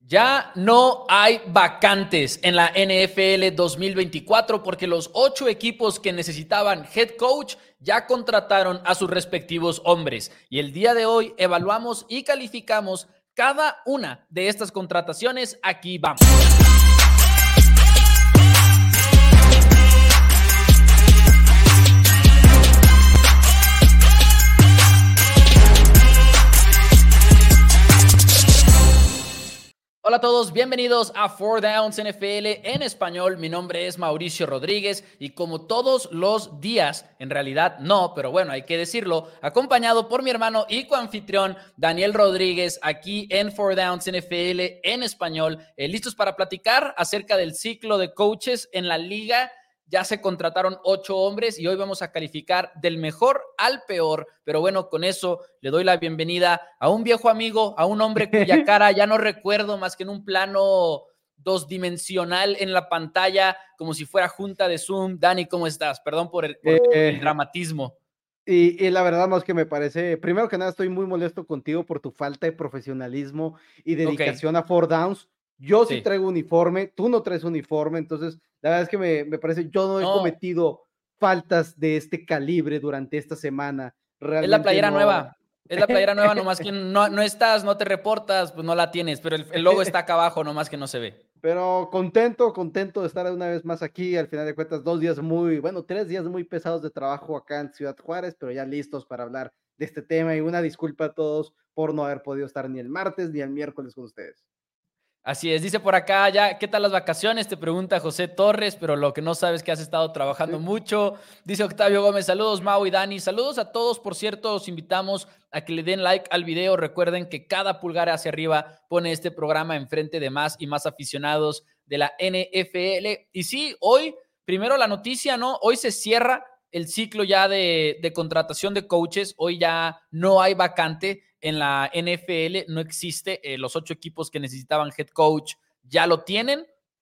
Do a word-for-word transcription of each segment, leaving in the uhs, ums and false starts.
Ya no hay vacantes en la N F L dos mil veinticuatro porque los ocho equipos que necesitaban head coach ya contrataron a sus respectivos hombres. Y el día de hoy evaluamos y calificamos cada una de estas contrataciones. Aquí vamos. Hola a todos, bienvenidos a Four Downs N F L en español. Mi nombre es Mauricio Rodríguez y como todos los días, en realidad no, pero bueno, hay que decirlo, acompañado por mi hermano y coanfitrión Daniel Rodríguez aquí en Four Downs N F L en español, eh, listos para platicar acerca del ciclo de coaches en la liga. Ya se contrataron ocho hombres y hoy vamos a calificar del mejor al peor. Pero bueno, con eso le doy la bienvenida a un viejo amigo, a un hombre cuya cara ya no recuerdo más que en un plano dos dimensional en la pantalla, como si fuera junta de Zoom. Dani, ¿cómo estás? Perdón por el, por eh, el dramatismo. Y, y la verdad, más que me parece, primero que nada, estoy muy molesto contigo por tu falta de profesionalismo y Ok, dedicación a Four Downs. Yo sí sí. traigo uniforme, tú no traes uniforme, entonces la verdad es que me, me parece, yo no he No, cometido faltas de este calibre durante esta semana. es la Realmente playera no. nueva. Es la playera nueva, nomás que no, no estás, no te reportas, pues no la tienes, pero el, el logo está acá abajo, nomás que no se ve. Pero contento, contento de estar una vez más aquí. Al final de cuentas, dos días muy, bueno, tres días muy pesados de trabajo acá en Ciudad Juárez, pero ya listos para hablar de este tema. Y una disculpa a todos por no haber podido estar ni el martes ni el miércoles con ustedes. Así es, dice por acá ya, ¿qué tal las vacaciones? Te pregunta José Torres, pero lo que no sabes es que has estado trabajando mucho. Dice Octavio Gómez, saludos Mau y Dani, saludos a todos, por cierto, los invitamos a que le den like al video. Recuerden que cada pulgar hacia arriba pone este programa enfrente de más y más aficionados de la N F L. Y sí, hoy, primero la noticia, ¿no? Hoy se cierra el ciclo ya de, de contratación de coaches, hoy ya no hay vacante en la N F L, no existe, eh, los ocho equipos que necesitaban head coach ya lo tienen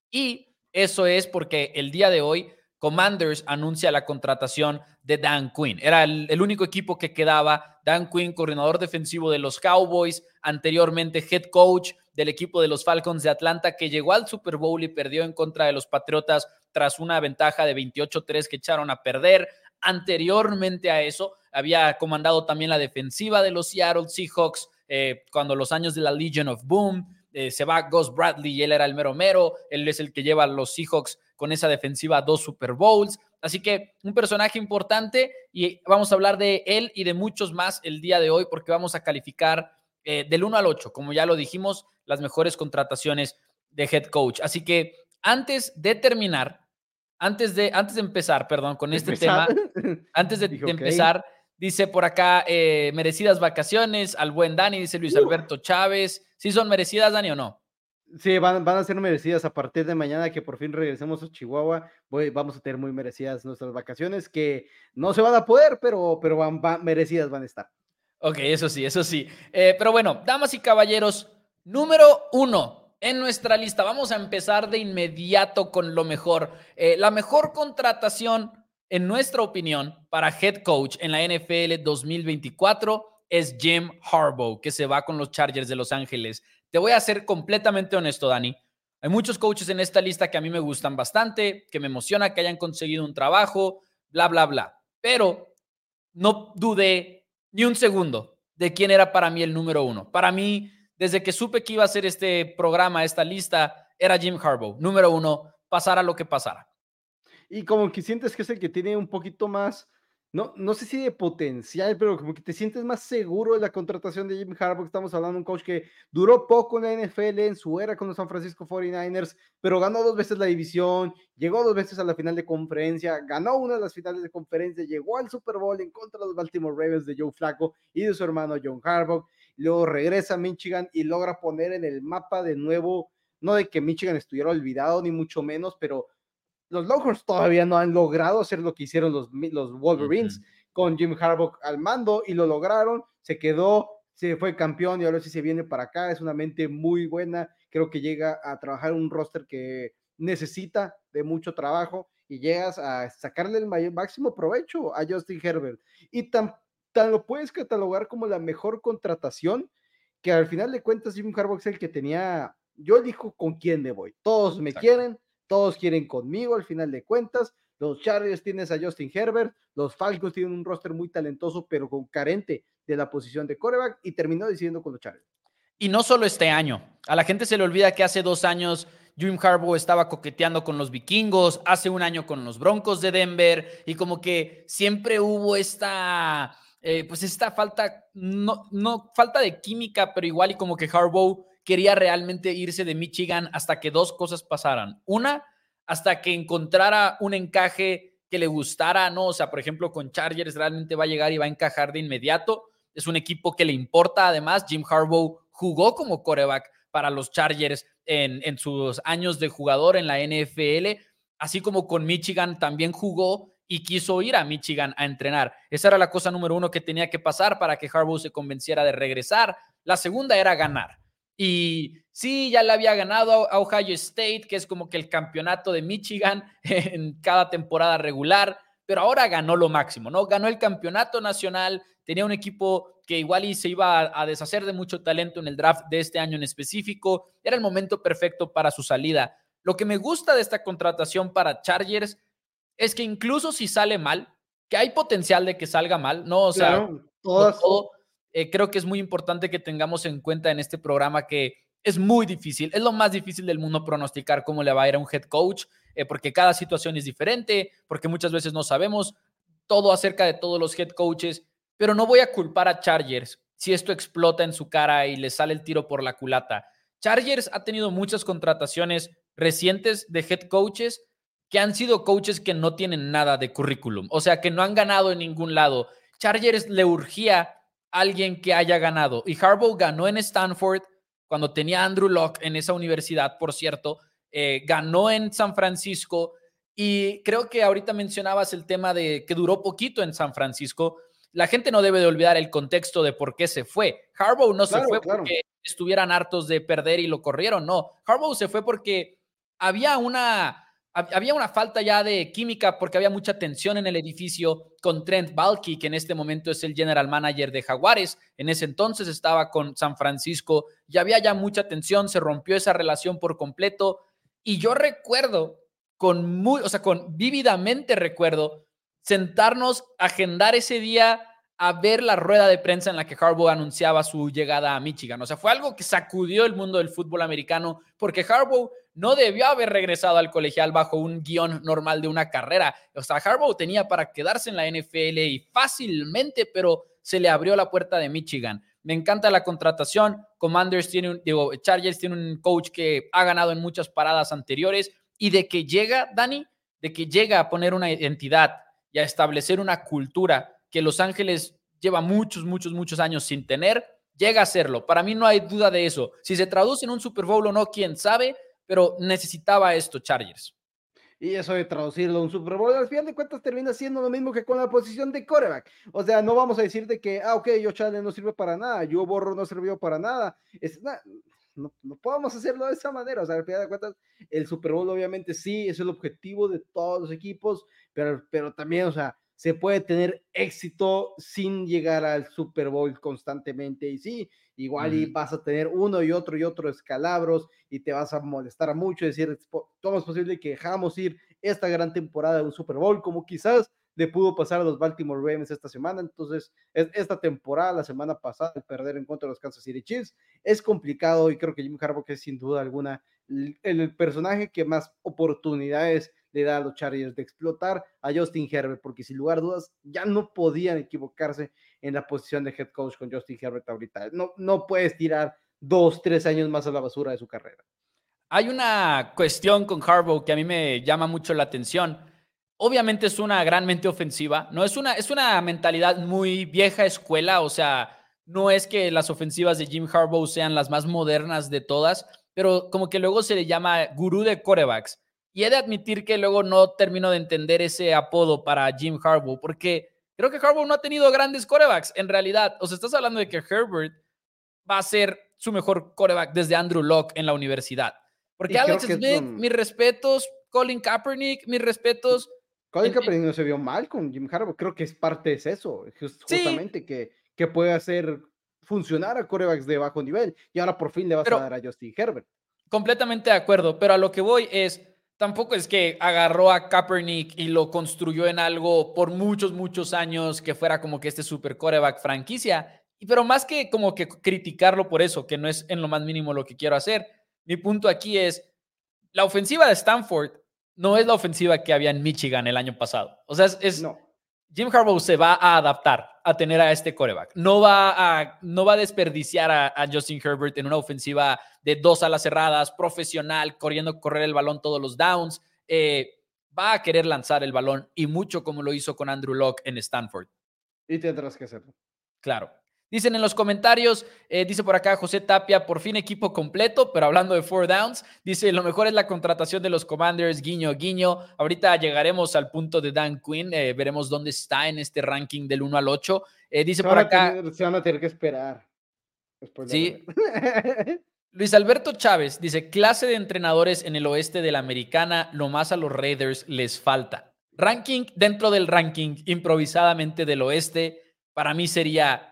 y eso es porque el día de hoy Commanders anuncia la contratación de Dan Quinn. Era el, el único equipo que quedaba. Dan Quinn, coordinador defensivo de los Cowboys, anteriormente head coach del equipo de los Falcons de Atlanta, que llegó al Super Bowl y perdió en contra de los Patriotas tras una ventaja de veintiocho a tres que echaron a perder. Anteriormente a eso, había comandado también la defensiva de los Seattle Seahawks eh, cuando los años de la Legion of Boom. Eh, se va Gus Bradley y él era el mero mero. Él es el que lleva a los Seahawks con esa defensiva a dos Super Bowls. Así que un personaje importante y vamos a hablar de él y de muchos más el día de hoy porque vamos a calificar eh, del uno al ocho, como ya lo dijimos, las mejores contrataciones de head coach. Así que antes de terminar, antes de, antes de empezar, perdón, con este Empezar. tema, antes de, Dije, de ok. empezar, dice por acá, eh, merecidas vacaciones al buen Dani, dice Luis Uh, Alberto Chávez. ¿Sí son merecidas, Dani, o no? sí, van, van a ser merecidas a partir de mañana que por fin regresemos a Chihuahua. Voy, vamos a tener muy merecidas nuestras vacaciones que no se van a poder, pero, pero van, van, merecidas van a estar. Ok, eso sí, eso sí. Eh, pero bueno, damas y caballeros, número uno en nuestra lista. Vamos a empezar de inmediato con lo mejor. Eh, la mejor contratación, en nuestra opinión, para head coach en la N F L dos mil veinticuatro es Jim Harbaugh, que se va con los Chargers de Los Ángeles. Te voy a ser completamente honesto, Dani. Hay muchos coaches en esta lista que a mí me gustan bastante, que me emociona que hayan conseguido un trabajo, bla, bla, bla. Pero no dudé ni un segundo de quién era para mí el número uno. Para mí, desde que supe que iba a hacer este programa, esta lista, era Jim Harbaugh, número uno, pasara lo que pasara. Y como que sientes que es el que tiene un poquito más, no, no sé si de potencial, pero como que te sientes más seguro de la contratación de Jim Harbaugh. Estamos hablando de un coach que duró poco en la N F L en su era con los San Francisco cuarenta y nueve ers, pero ganó dos veces la división, llegó dos veces a la final de conferencia, ganó una de las finales de conferencia, llegó al Super Bowl en contra de los Baltimore Ravens de Joe Flacco y de su hermano John Harbaugh. Luego regresa a Michigan y logra poner en el mapa de nuevo, no de que Michigan estuviera olvidado ni mucho menos, pero los Longhorns todavía no han logrado hacer lo que hicieron los, los Wolverines uh-huh. con Jim Harbaugh al mando y lo lograron, se quedó, se fue campeón y ahora sí se viene para acá, es una mente muy buena, creo que llega a trabajar un roster que necesita de mucho trabajo y llegas a sacarle el mayor, máximo provecho a Justin Herbert y tan, tan lo puedes catalogar como la mejor contratación que al final de cuentas Jim Harbaugh es el que tenía yo elijo con quién me voy. Todos me Exacto. quieren, todos quieren conmigo al final de cuentas. Los Chargers tienes a Justin Herbert, los Falcons tienen un roster muy talentoso, pero con carente de la posición de quarterback, y terminó decidiendo con los Chargers. Y no solo este año. A la gente se le olvida que hace dos años Jim Harbaugh estaba coqueteando con los vikingos, hace un año con los Broncos de Denver, y como que siempre hubo esta, eh, pues esta falta, no, no falta de química, pero igual y como que Harbaugh quería realmente irse de Michigan hasta que dos cosas pasaran. Una, hasta que encontrara un encaje que le gustara, ¿no? O sea, por ejemplo, con Chargers realmente va a llegar y va a encajar de inmediato. Es un equipo que le importa, además. Jim Harbaugh jugó como quarterback para los Chargers en, en sus años de jugador en la N F L, así como con Michigan también jugó y quiso ir a Michigan a entrenar. Esa era la cosa número uno que tenía que pasar para que Harbaugh se convenciera de regresar. La segunda era ganar. Y sí, ya le había ganado a Ohio State, que es como que el campeonato de Michigan en cada temporada regular, pero ahora ganó lo máximo, ¿no? Ganó el campeonato nacional, tenía un equipo que igual y se iba a, a deshacer de mucho talento en el draft de este año en específico. Era el momento perfecto para su salida. Lo que me gusta de esta contratación para Chargers es que incluso si sale mal, que hay potencial de que salga mal, ¿no? O sea, Claro, como todas. todo, eh, creo que es muy importante que tengamos en cuenta en este programa que es muy difícil, es lo más difícil del mundo pronosticar cómo le va a ir a un head coach, eh, porque cada situación es diferente, porque muchas veces no sabemos todo acerca de todos los head coaches, pero no voy a culpar a Chargers si esto explota en su cara y le sale el tiro por la culata. Chargers ha tenido muchas contrataciones recientes de head coaches que han sido coaches que no tienen nada de currículum, o sea, que no han ganado en ningún lado. Chargers le urgía a alguien que haya ganado, y Harbaugh ganó en Stanford cuando tenía a Andrew Luck en esa universidad, por cierto, eh, ganó en San Francisco, y creo que ahorita mencionabas el tema de que duró poquito en San Francisco. La gente no debe de olvidar el contexto de por qué se fue. Harbaugh no se Claro, fue claro. porque estuvieran hartos de perder y lo corrieron, no. Harbaugh se fue porque había una había una falta ya de química porque había mucha tensión en el edificio con Trent Baalke, que en este momento es el general manager de Jaguares. En ese entonces estaba con San Francisco y había ya mucha tensión, se rompió esa relación por completo. Y yo recuerdo, con muy, o sea, con vívidamente recuerdo, sentarnos, agendar ese día a ver la rueda de prensa en la que Harbaugh anunciaba su llegada a Michigan. O sea, fue algo que sacudió el mundo del fútbol americano porque Harbaugh no debió haber regresado al colegial bajo un guión normal de una carrera. O sea, Harbaugh tenía para quedarse en la N F L y fácilmente, pero se le abrió la puerta de Michigan. Me encanta la contratación. Commanders tiene un, digo, Chargers tiene un coach que ha ganado en muchas paradas anteriores y de que llega, Dani, de que llega a poner una identidad y a establecer una cultura que Los Ángeles lleva muchos, muchos, muchos años sin tener, llega a hacerlo. Para mí no hay duda de eso. Si se traduce en un Super Bowl o no, quién sabe, pero necesitaba esto Chargers. Y eso de traducirlo a un Super Bowl, al final de cuentas termina siendo lo mismo que con la posición de quarterback. O sea, no vamos a decir de que, ah, ok, Josh Allen no sirve para nada, Joe Burrow no sirvió para nada. Es, nah, no, no podemos hacerlo de esa manera. O sea, al final de cuentas, el Super Bowl obviamente sí es el objetivo de todos los equipos, pero, pero también, o sea, se puede tener éxito sin llegar al Super Bowl constantemente. Y sí, igual y Uh-huh. vas a tener uno y otro y otro escalabros y te vas a molestar mucho, decir, ¿cómo es posible que dejamos ir esta gran temporada de un Super Bowl? Como quizás le pudo pasar a los Baltimore Ravens esta semana. Entonces, esta temporada, la semana pasada, el perder en contra de los Kansas City Chiefs, es complicado y creo que Jim Harbaugh es sin duda alguna el, el personaje que más oportunidades le da a los Chargers de explotar a Justin Herbert, porque sin lugar a dudas ya no podían equivocarse en la posición de head coach con Justin Herbert ahorita. No, no puedes tirar dos, tres años más a la basura de su carrera. Hay una cuestión con Harbaugh que a mí me llama mucho la atención. Obviamente es una gran mente ofensiva, ¿no? Es una, es una mentalidad muy vieja escuela, o sea, no es que las ofensivas de Jim Harbaugh sean las más modernas de todas, pero como que luego se le llama gurú de quarterbacks. Y he de admitir que luego no termino de entender ese apodo para Jim Harbaugh, porque creo que Harbaugh no ha tenido grandes quarterbacks en realidad. O sea, estás hablando de que Herbert va a ser su mejor quarterback desde Andrew Luck en la universidad. Porque Y creo Alex que es lo... Smith, mis respetos, Colin Kaepernick, mis respetos. Colin En, en, Kaepernick no se vio mal con Jim Harbaugh, creo que es parte de eso, just, sí, justamente que, que puede hacer funcionar a quarterbacks de bajo nivel, y ahora por fin le vas a pero dar a Justin Herbert. Completamente de acuerdo, pero a lo que voy es, tampoco es que agarró a Kaepernick y lo construyó en algo por muchos, muchos años que fuera como que este super quarterback franquicia, pero más que como que criticarlo por eso, que no es en lo más mínimo lo que quiero hacer, mi punto aquí es, la ofensiva de Stanford no es la ofensiva que había en Michigan el año pasado. O sea, es, es No. Jim Harbaugh se va a adaptar a tener a este quarterback. No va a, no va a desperdiciar a, a Justin Herbert en una ofensiva de dos alas cerradas, profesional, corriendo, correr el balón todos los downs. Eh, va a querer lanzar el balón y mucho como lo hizo con Andrew Luck en Stanford. Y tendrás que hacerlo. Claro. Dicen en los comentarios, eh, dice por acá José Tapia, por fin equipo completo, pero hablando de four downs, dice, lo mejor es la contratación de los Commanders, guiño, guiño. Ahorita llegaremos al punto de Dan Quinn, eh, veremos dónde está en este ranking del uno al ocho. Eh, dice Se por van, a acá, tener, se van a tener que esperar. Spoiler sí, alert. Luis Alberto Chávez dice, clase de entrenadores en el oeste de la Americana, lo más a los Raiders les falta. Ranking dentro del ranking, improvisadamente del oeste, para mí sería...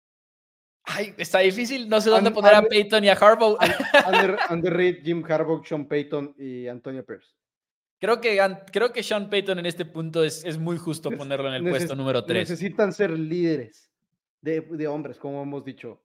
Ay, está difícil, no sé dónde And, poner a and, Peyton y a Harbaugh. and, under, underrated Jim Harbaugh, Sean Payton y Antonio Pierce. Creo que, creo que Sean Payton en este punto es, es muy justo ponerlo en el Neces puesto número tres. Necesitan ser líderes de, de hombres, como hemos dicho.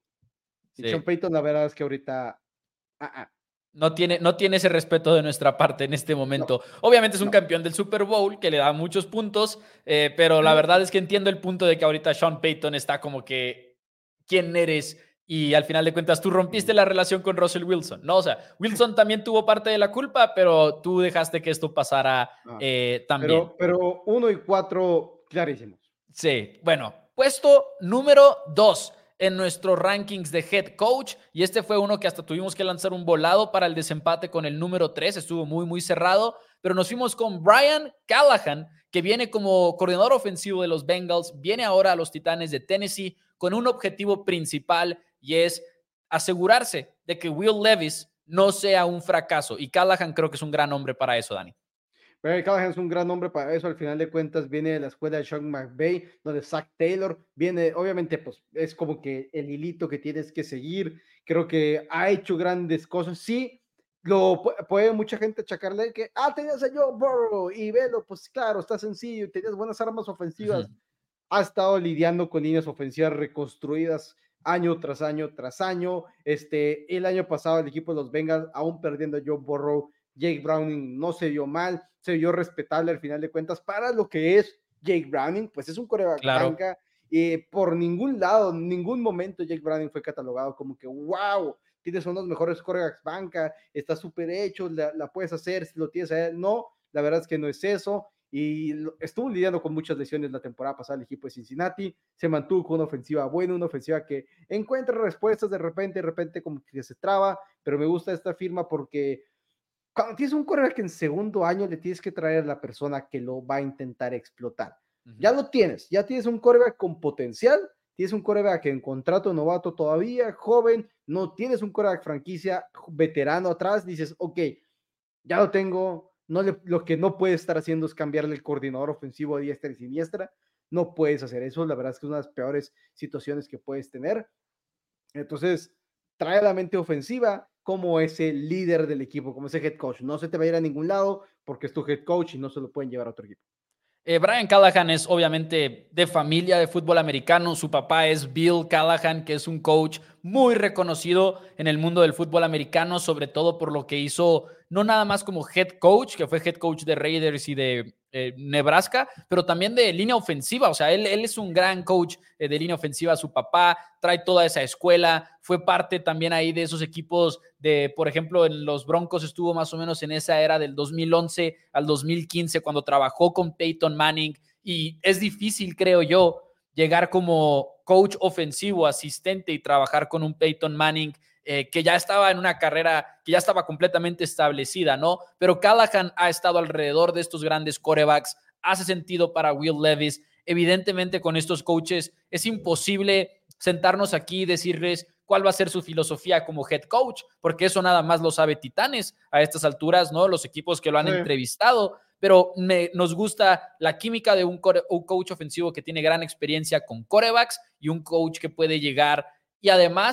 Y Sí. Sean Payton, la verdad es que ahorita... Uh -uh. No tiene, no tiene ese respeto de nuestra parte en este momento. No, Obviamente es un no. campeón del Super Bowl que le da muchos puntos, eh, pero la verdad es que entiendo el punto de que ahorita Sean Payton está como que, ¿quién eres? Y al final de cuentas tú rompiste la relación con Russell Wilson, ¿no? O sea, Wilson también tuvo parte de la culpa, pero tú dejaste que esto pasara eh, también. Pero, pero uno y cuatro clarísimos. Sí, bueno, puesto número dos en nuestros rankings de head coach, y este fue uno que hasta tuvimos que lanzar un volado para el desempate con el número tres, estuvo muy, muy cerrado, pero nos fuimos con Brian Callahan, que viene como coordinador ofensivo de los Bengals, viene ahora a los Titanes de Tennessee con un objetivo principal y es asegurarse de que Will Levis no sea un fracaso, y Callahan creo que es un gran hombre para eso, Dani. Barry Callahan es un gran hombre para eso, al final de cuentas viene de la escuela de Sean McVay, donde Zach Taylor viene, obviamente pues es como que el hilito que tienes que seguir, creo que ha hecho grandes cosas, sí, lo puede mucha gente achacarle que, ah, tenías a Joe Burrow y velo, pues claro, está sencillo, tenías buenas armas ofensivas, uh-huh. Ha estado lidiando con líneas ofensivas reconstruidas año tras año tras año, este, el año pasado el equipo de los Bengals, aún perdiendo a Joe Burrow, Jake Browning no se vio mal, se vio respetable al final de cuentas para lo que es Jake Browning, pues es un coreback claro. banca, y por ningún lado, en ningún momento Jake Browning fue catalogado como que wow, tienes unos mejores corebacks banca, está súper hecho, la, la puedes hacer, si lo tienes a él, no, la verdad es que no es eso, y estuvo lidiando con muchas lesiones la temporada pasada el equipo de Cincinnati, se mantuvo con una ofensiva buena, una ofensiva que encuentra respuestas de repente, de repente como que se traba, pero me gusta esta firma porque cuando tienes un quarterback en segundo año, le tienes que traer a la persona que lo va a intentar explotar. Uh-huh. Ya lo tienes, ya tienes un quarterback con potencial, tienes un quarterback en contrato novato todavía, joven, no tienes un quarterback franquicia veterano atrás, dices, ok, ya lo tengo, no le, lo que no puedes estar haciendo es cambiarle el coordinador ofensivo a diestra y siniestra, no puedes hacer eso, la verdad es que es una de las peores situaciones que puedes tener. Entonces, trae a la mente ofensiva como ese líder del equipo, como ese head coach. No se te va a ir a ningún lado porque es tu head coach y no se lo pueden llevar a otro equipo. Eh, Brian Callahan es obviamente de familia de fútbol americano. Su papá es Bill Callahan, que es un coach muy reconocido en el mundo del fútbol americano, sobre todo por lo que hizo, no nada más como head coach, que fue head coach de Raiders y de eh, Nebraska, pero también de línea ofensiva. O sea, él, él es un gran coach eh, de línea ofensiva. Su papá trae toda esa escuela, fue parte también ahí de esos equipos de, por ejemplo, en los Broncos estuvo más o menos en esa era del dos mil once al dos mil quince cuando trabajó con Peyton Manning, y es difícil, creo yo, llegar como coach ofensivo, asistente y trabajar con un Peyton Manning eh, que ya estaba en una carrera que ya estaba completamente establecida, ¿no? Pero Callahan ha estado alrededor de estos grandes quarterbacks, hace sentido para Will Levis. Evidentemente con estos coaches es imposible sentarnos aquí y decirles cuál va a ser su filosofía como head coach, porque eso nada más lo sabe Titanes a estas alturas, ¿no? Los equipos que lo han sí. entrevistado, pero me, nos gusta la química de un, core, un coach ofensivo que tiene gran experiencia con quarterbacks y un coach que puede llegar y además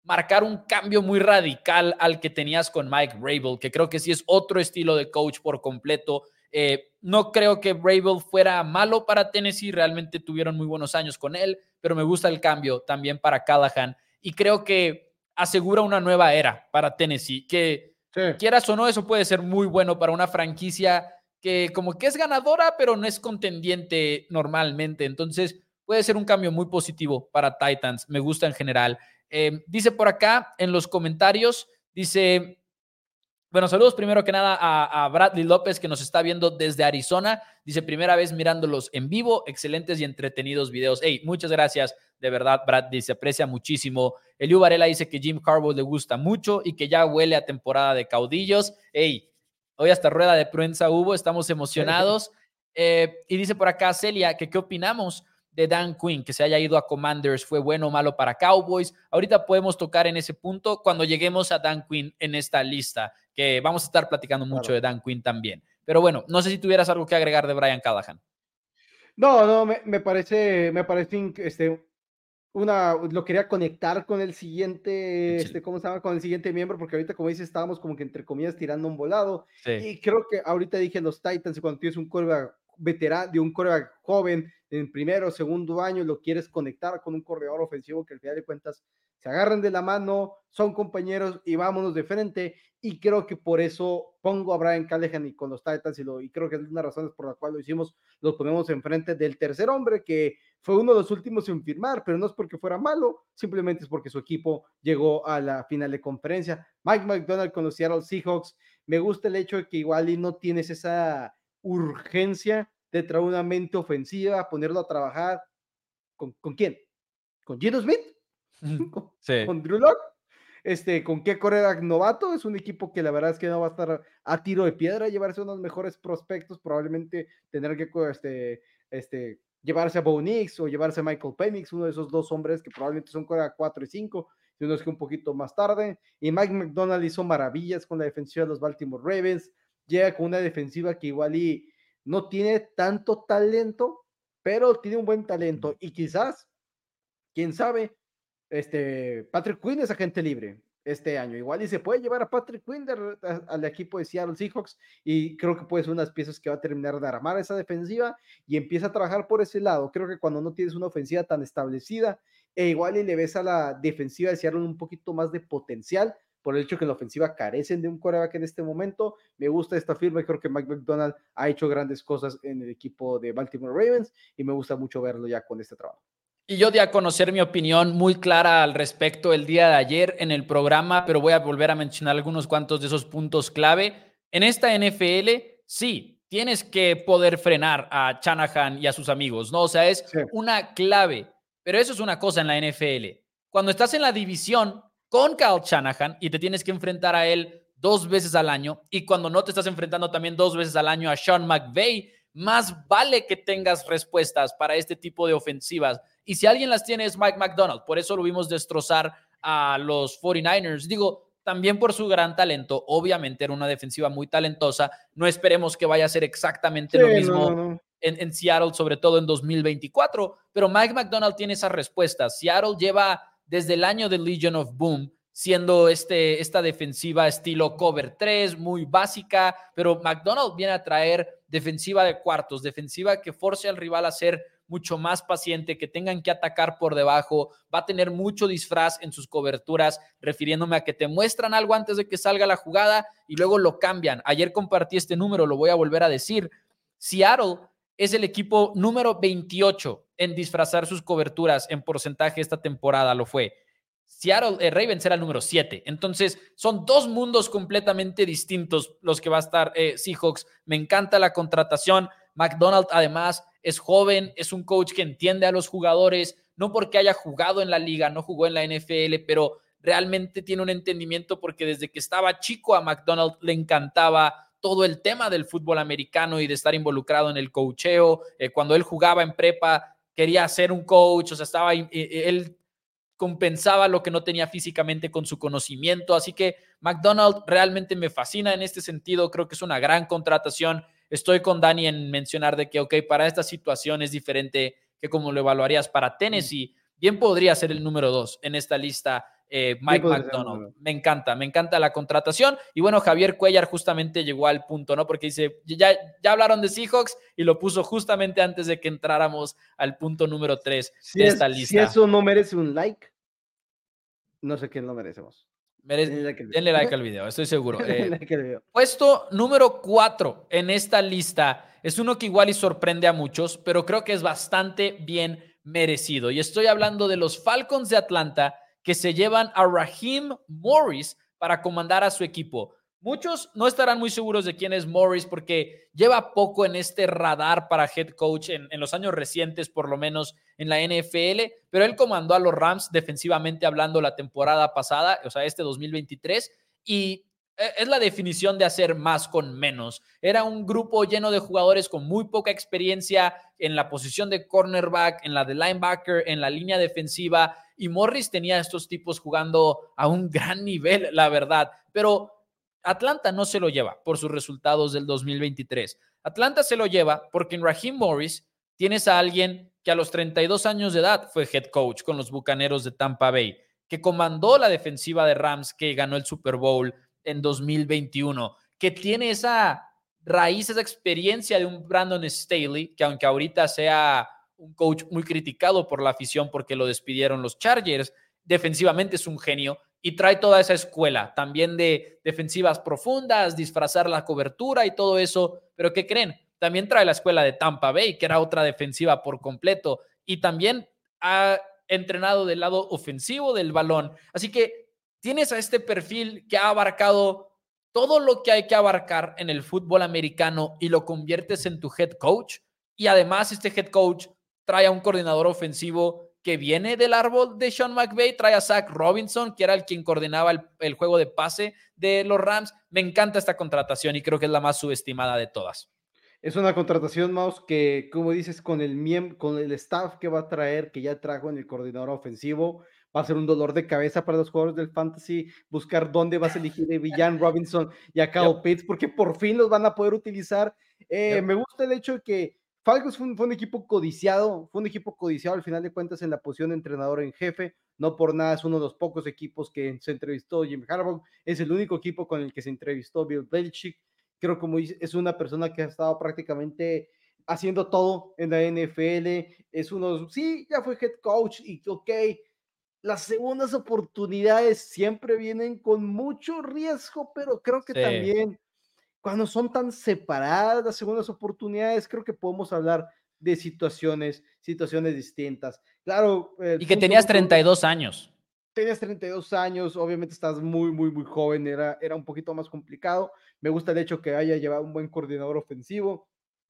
marcar un cambio muy radical al que tenías con Mike Vrabel, que creo que sí es otro estilo de coach por completo. Eh, no creo que Vrabel fuera malo para Tennessee, realmente tuvieron muy buenos años con él, pero me gusta el cambio también para Callahan y creo que asegura una nueva era para Tennessee, que Sí. quieras o no, eso puede ser muy bueno para una franquicia que como que es ganadora, pero no es contendiente normalmente. Entonces puede ser un cambio muy positivo para Titans. Me gusta en general. Eh, dice por acá en los comentarios, dice... Bueno, saludos primero que nada a, a Bradley López, que nos está viendo desde Arizona. Dice, primera vez mirándolos en vivo, excelentes y entretenidos videos. Hey, muchas gracias, de verdad, Bradley, se aprecia muchísimo. Eliu Varela dice que Jim Harbaugh le gusta mucho y que ya huele a temporada de caudillos. Hey, hoy hasta rueda de prensa hubo, estamos emocionados. Eh, y dice por acá Celia, que qué opinamos de Dan Quinn, que se haya ido a Commanders, fue bueno o malo para Cowboys. Ahorita podemos tocar en ese punto cuando lleguemos a Dan Quinn en esta lista, que vamos a estar platicando mucho Claro. de Dan Quinn también. Pero bueno, no sé si tuvieras algo que agregar de Brian Callahan. No, no, me, me parece, me parece, este, una, lo quería conectar con el siguiente, este, ¿cómo se llama? Con el siguiente miembro, porque ahorita, como dices, estábamos como que entre comillas tirando un volado. Sí. Y creo que ahorita dije los Titans, y cuando tienes un quarterback veterano, de un quarterback joven, en primero o segundo año, lo quieres conectar con un corredor ofensivo que al final de cuentas se agarran de la mano, son compañeros y vámonos de frente. Y creo que por eso pongo a Brian Callahan y con los Titans, y, lo, y creo que es una de las razones por la cual lo hicimos, lo ponemos enfrente del tercer hombre, que fue uno de los últimos en firmar, pero no es porque fuera malo, simplemente es porque su equipo llegó a la final de conferencia. Mike McDonald con los Seattle Seahawks, me gusta el hecho de que igual y no tienes esa urgencia de traer una mente ofensiva, ponerlo a trabajar. ¿Con, con quién? ¿Con Gino Smith? ¿Con, Sí. con Drew Lock? Este, ¿con qué corredor novato? Es un equipo que la verdad es que no va a estar a tiro de piedra, llevarse unos mejores prospectos, probablemente tener que este, este, llevarse a Bo Nix o llevarse a Michael Penix, uno de esos dos hombres que probablemente son cuatro y cinco, y uno es que un poquito más tarde. Y Mike McDonald hizo maravillas con la defensiva de los Baltimore Ravens, llega con una defensiva que igual y no tiene tanto talento, pero tiene un buen talento, y quizás, quién sabe, este, Patrick Quinn es agente libre este año. Igual y se puede llevar a Patrick Quinn de, a, al equipo de Seattle Seahawks, y creo que puede ser unas piezas que va a terminar de armar esa defensiva y empieza a trabajar por ese lado. Creo que cuando no tienes una ofensiva tan establecida, e igual y le ves a la defensiva de Seattle un poquito más de potencial, por el hecho que en la ofensiva carecen de un quarterback en este momento. Me gusta esta firma y creo que Mike McDonald ha hecho grandes cosas en el equipo de Baltimore Ravens y me gusta mucho verlo ya con este trabajo. Y yo di a conocer mi opinión muy clara al respecto el día de ayer en el programa, pero voy a volver a mencionar algunos cuantos de esos puntos clave. En esta N F L, sí, tienes que poder frenar a Shanahan y a sus amigos, ¿no? O sea, es Sí. una clave, pero eso es una cosa en la N F L. Cuando estás en la división con Kyle Shanahan y te tienes que enfrentar a él dos veces al año, y cuando no te estás enfrentando también dos veces al año a Sean McVay, más vale que tengas respuestas para este tipo de ofensivas. Y si alguien las tiene es Mike McDonald. Por eso lo vimos destrozar a los cuarenta y nueve ers. Digo, también por su gran talento. Obviamente era una defensiva muy talentosa. No esperemos que vaya a ser exactamente Sí, lo no, mismo no, no. en, en Seattle, sobre todo en dos mil veinticuatro. Pero Mike McDonald tiene esas respuestas. Seattle lleva desde el año de Legion of Boom siendo este, esta defensiva estilo cover tres, muy básica, pero McDonald viene a traer defensiva de cuartos, defensiva que force al rival a ser mucho más paciente, que tengan que atacar por debajo, va a tener mucho disfraz en sus coberturas, refiriéndome a que te muestran algo antes de que salga la jugada y luego lo cambian. Ayer compartí este número, lo voy a volver a decir. Seattle es el equipo número veintiocho en disfrazar sus coberturas en porcentaje esta temporada, lo fue. Seattle eh, Ravens era el número siete. Entonces, son dos mundos completamente distintos los que va a estar eh, Seahawks. Me encanta la contratación. McDonald, además, es joven, es un coach que entiende a los jugadores, no porque haya jugado en la liga, no jugó en la N F L, pero realmente tiene un entendimiento porque desde que estaba chico a McDonald le encantaba todo el tema del fútbol americano y de estar involucrado en el coacheo. Eh, cuando él jugaba en prepa, quería ser un coach, o sea, estaba, eh, él compensaba lo que no tenía físicamente con su conocimiento. Así que McDonald realmente me fascina en este sentido. Creo que es una gran contratación. Estoy con Dani en mencionar de que, ok, para esta situación es diferente que como lo evaluarías para Tennessee. Bien podría ser el número dos en esta lista. eh, Mike McDonald. Me encanta, me encanta la contratación. Y bueno, Javier Cuellar justamente llegó al punto, ¿no? Porque dice, ya, ya hablaron de Seahawks y lo puso justamente antes de que entráramos al punto número tres si de es, esta lista. Si eso no merece un like, no sé quién lo merecemos. Merece, denle, like denle like al video, estoy seguro. Eh, like video. Puesto número cuatro en esta lista es uno que igual y sorprende a muchos, pero creo que es bastante bien merecido. Y estoy hablando de los Falcons de Atlanta, que se llevan a Raheem Morris para comandar a su equipo. Muchos no estarán muy seguros de quién es Morris porque lleva poco en este radar para head coach en, en los años recientes, por lo menos en la N F L, pero él comandó a los Rams defensivamente hablando la temporada pasada, o sea, este dos mil veintitrés, y es la definición de hacer más con menos. Era un grupo lleno de jugadores con muy poca experiencia en la posición de cornerback, en la de linebacker, en la línea defensiva, y Morris tenía a estos tipos jugando a un gran nivel, la verdad, pero Atlanta no se lo lleva por sus resultados del dos mil veintitrés. Atlanta se lo lleva porque en Raheem Morris tienes a alguien que a los treinta y dos años de edad fue head coach con los Bucaneros de Tampa Bay, que comandó la defensiva de Rams que ganó el Super Bowl en dos mil veintiuno, que tiene esa raíz, esa experiencia de un Brandon Staley, que aunque ahorita sea un coach muy criticado por la afición porque lo despidieron los Chargers, defensivamente es un genio y trae toda esa escuela también de defensivas profundas, disfrazar la cobertura y todo eso. Pero ¿qué creen? También trae la escuela de Tampa Bay, que era otra defensiva por completo, y también ha entrenado del lado ofensivo del balón. Así que tienes a este perfil que ha abarcado todo lo que hay que abarcar en el fútbol americano y lo conviertes en tu head coach. Y además este head coach trae a un coordinador ofensivo que viene del árbol de Sean McVay, trae a Zach Robinson, que era el quien coordinaba el, el juego de pase de los Rams. Me encanta esta contratación y creo que es la más subestimada de todas. Es una contratación, Maus, que, como dices, con el, miem con el staff que va a traer, que ya trajo en el coordinador ofensivo, va a ser un dolor de cabeza para los jugadores del fantasy, buscar dónde vas a elegir a Villan Robinson y a Kyle yep. Pitts, porque por fin los van a poder utilizar. Eh, yep. Me gusta el hecho de que Falcons fue un, fue un equipo codiciado, fue un equipo codiciado al final de cuentas en la posición de entrenador en jefe, no por nada es uno de los pocos equipos que se entrevistó Jim Harbaugh, es el único equipo con el que se entrevistó Bill Belichick. Creo como es una persona que ha estado prácticamente haciendo todo en la N F L, es uno, sí, ya fue head coach y ok, las segundas oportunidades siempre vienen con mucho riesgo, pero creo que sí. También cuando son tan separadas las segundas oportunidades, creo que podemos hablar de situaciones, situaciones distintas. Claro. Y que tenías treinta y dos años. Tenías treinta y dos años, obviamente estás muy, muy, muy joven, era, era un poquito más complicado. Me gusta el hecho que haya llevado un buen coordinador ofensivo.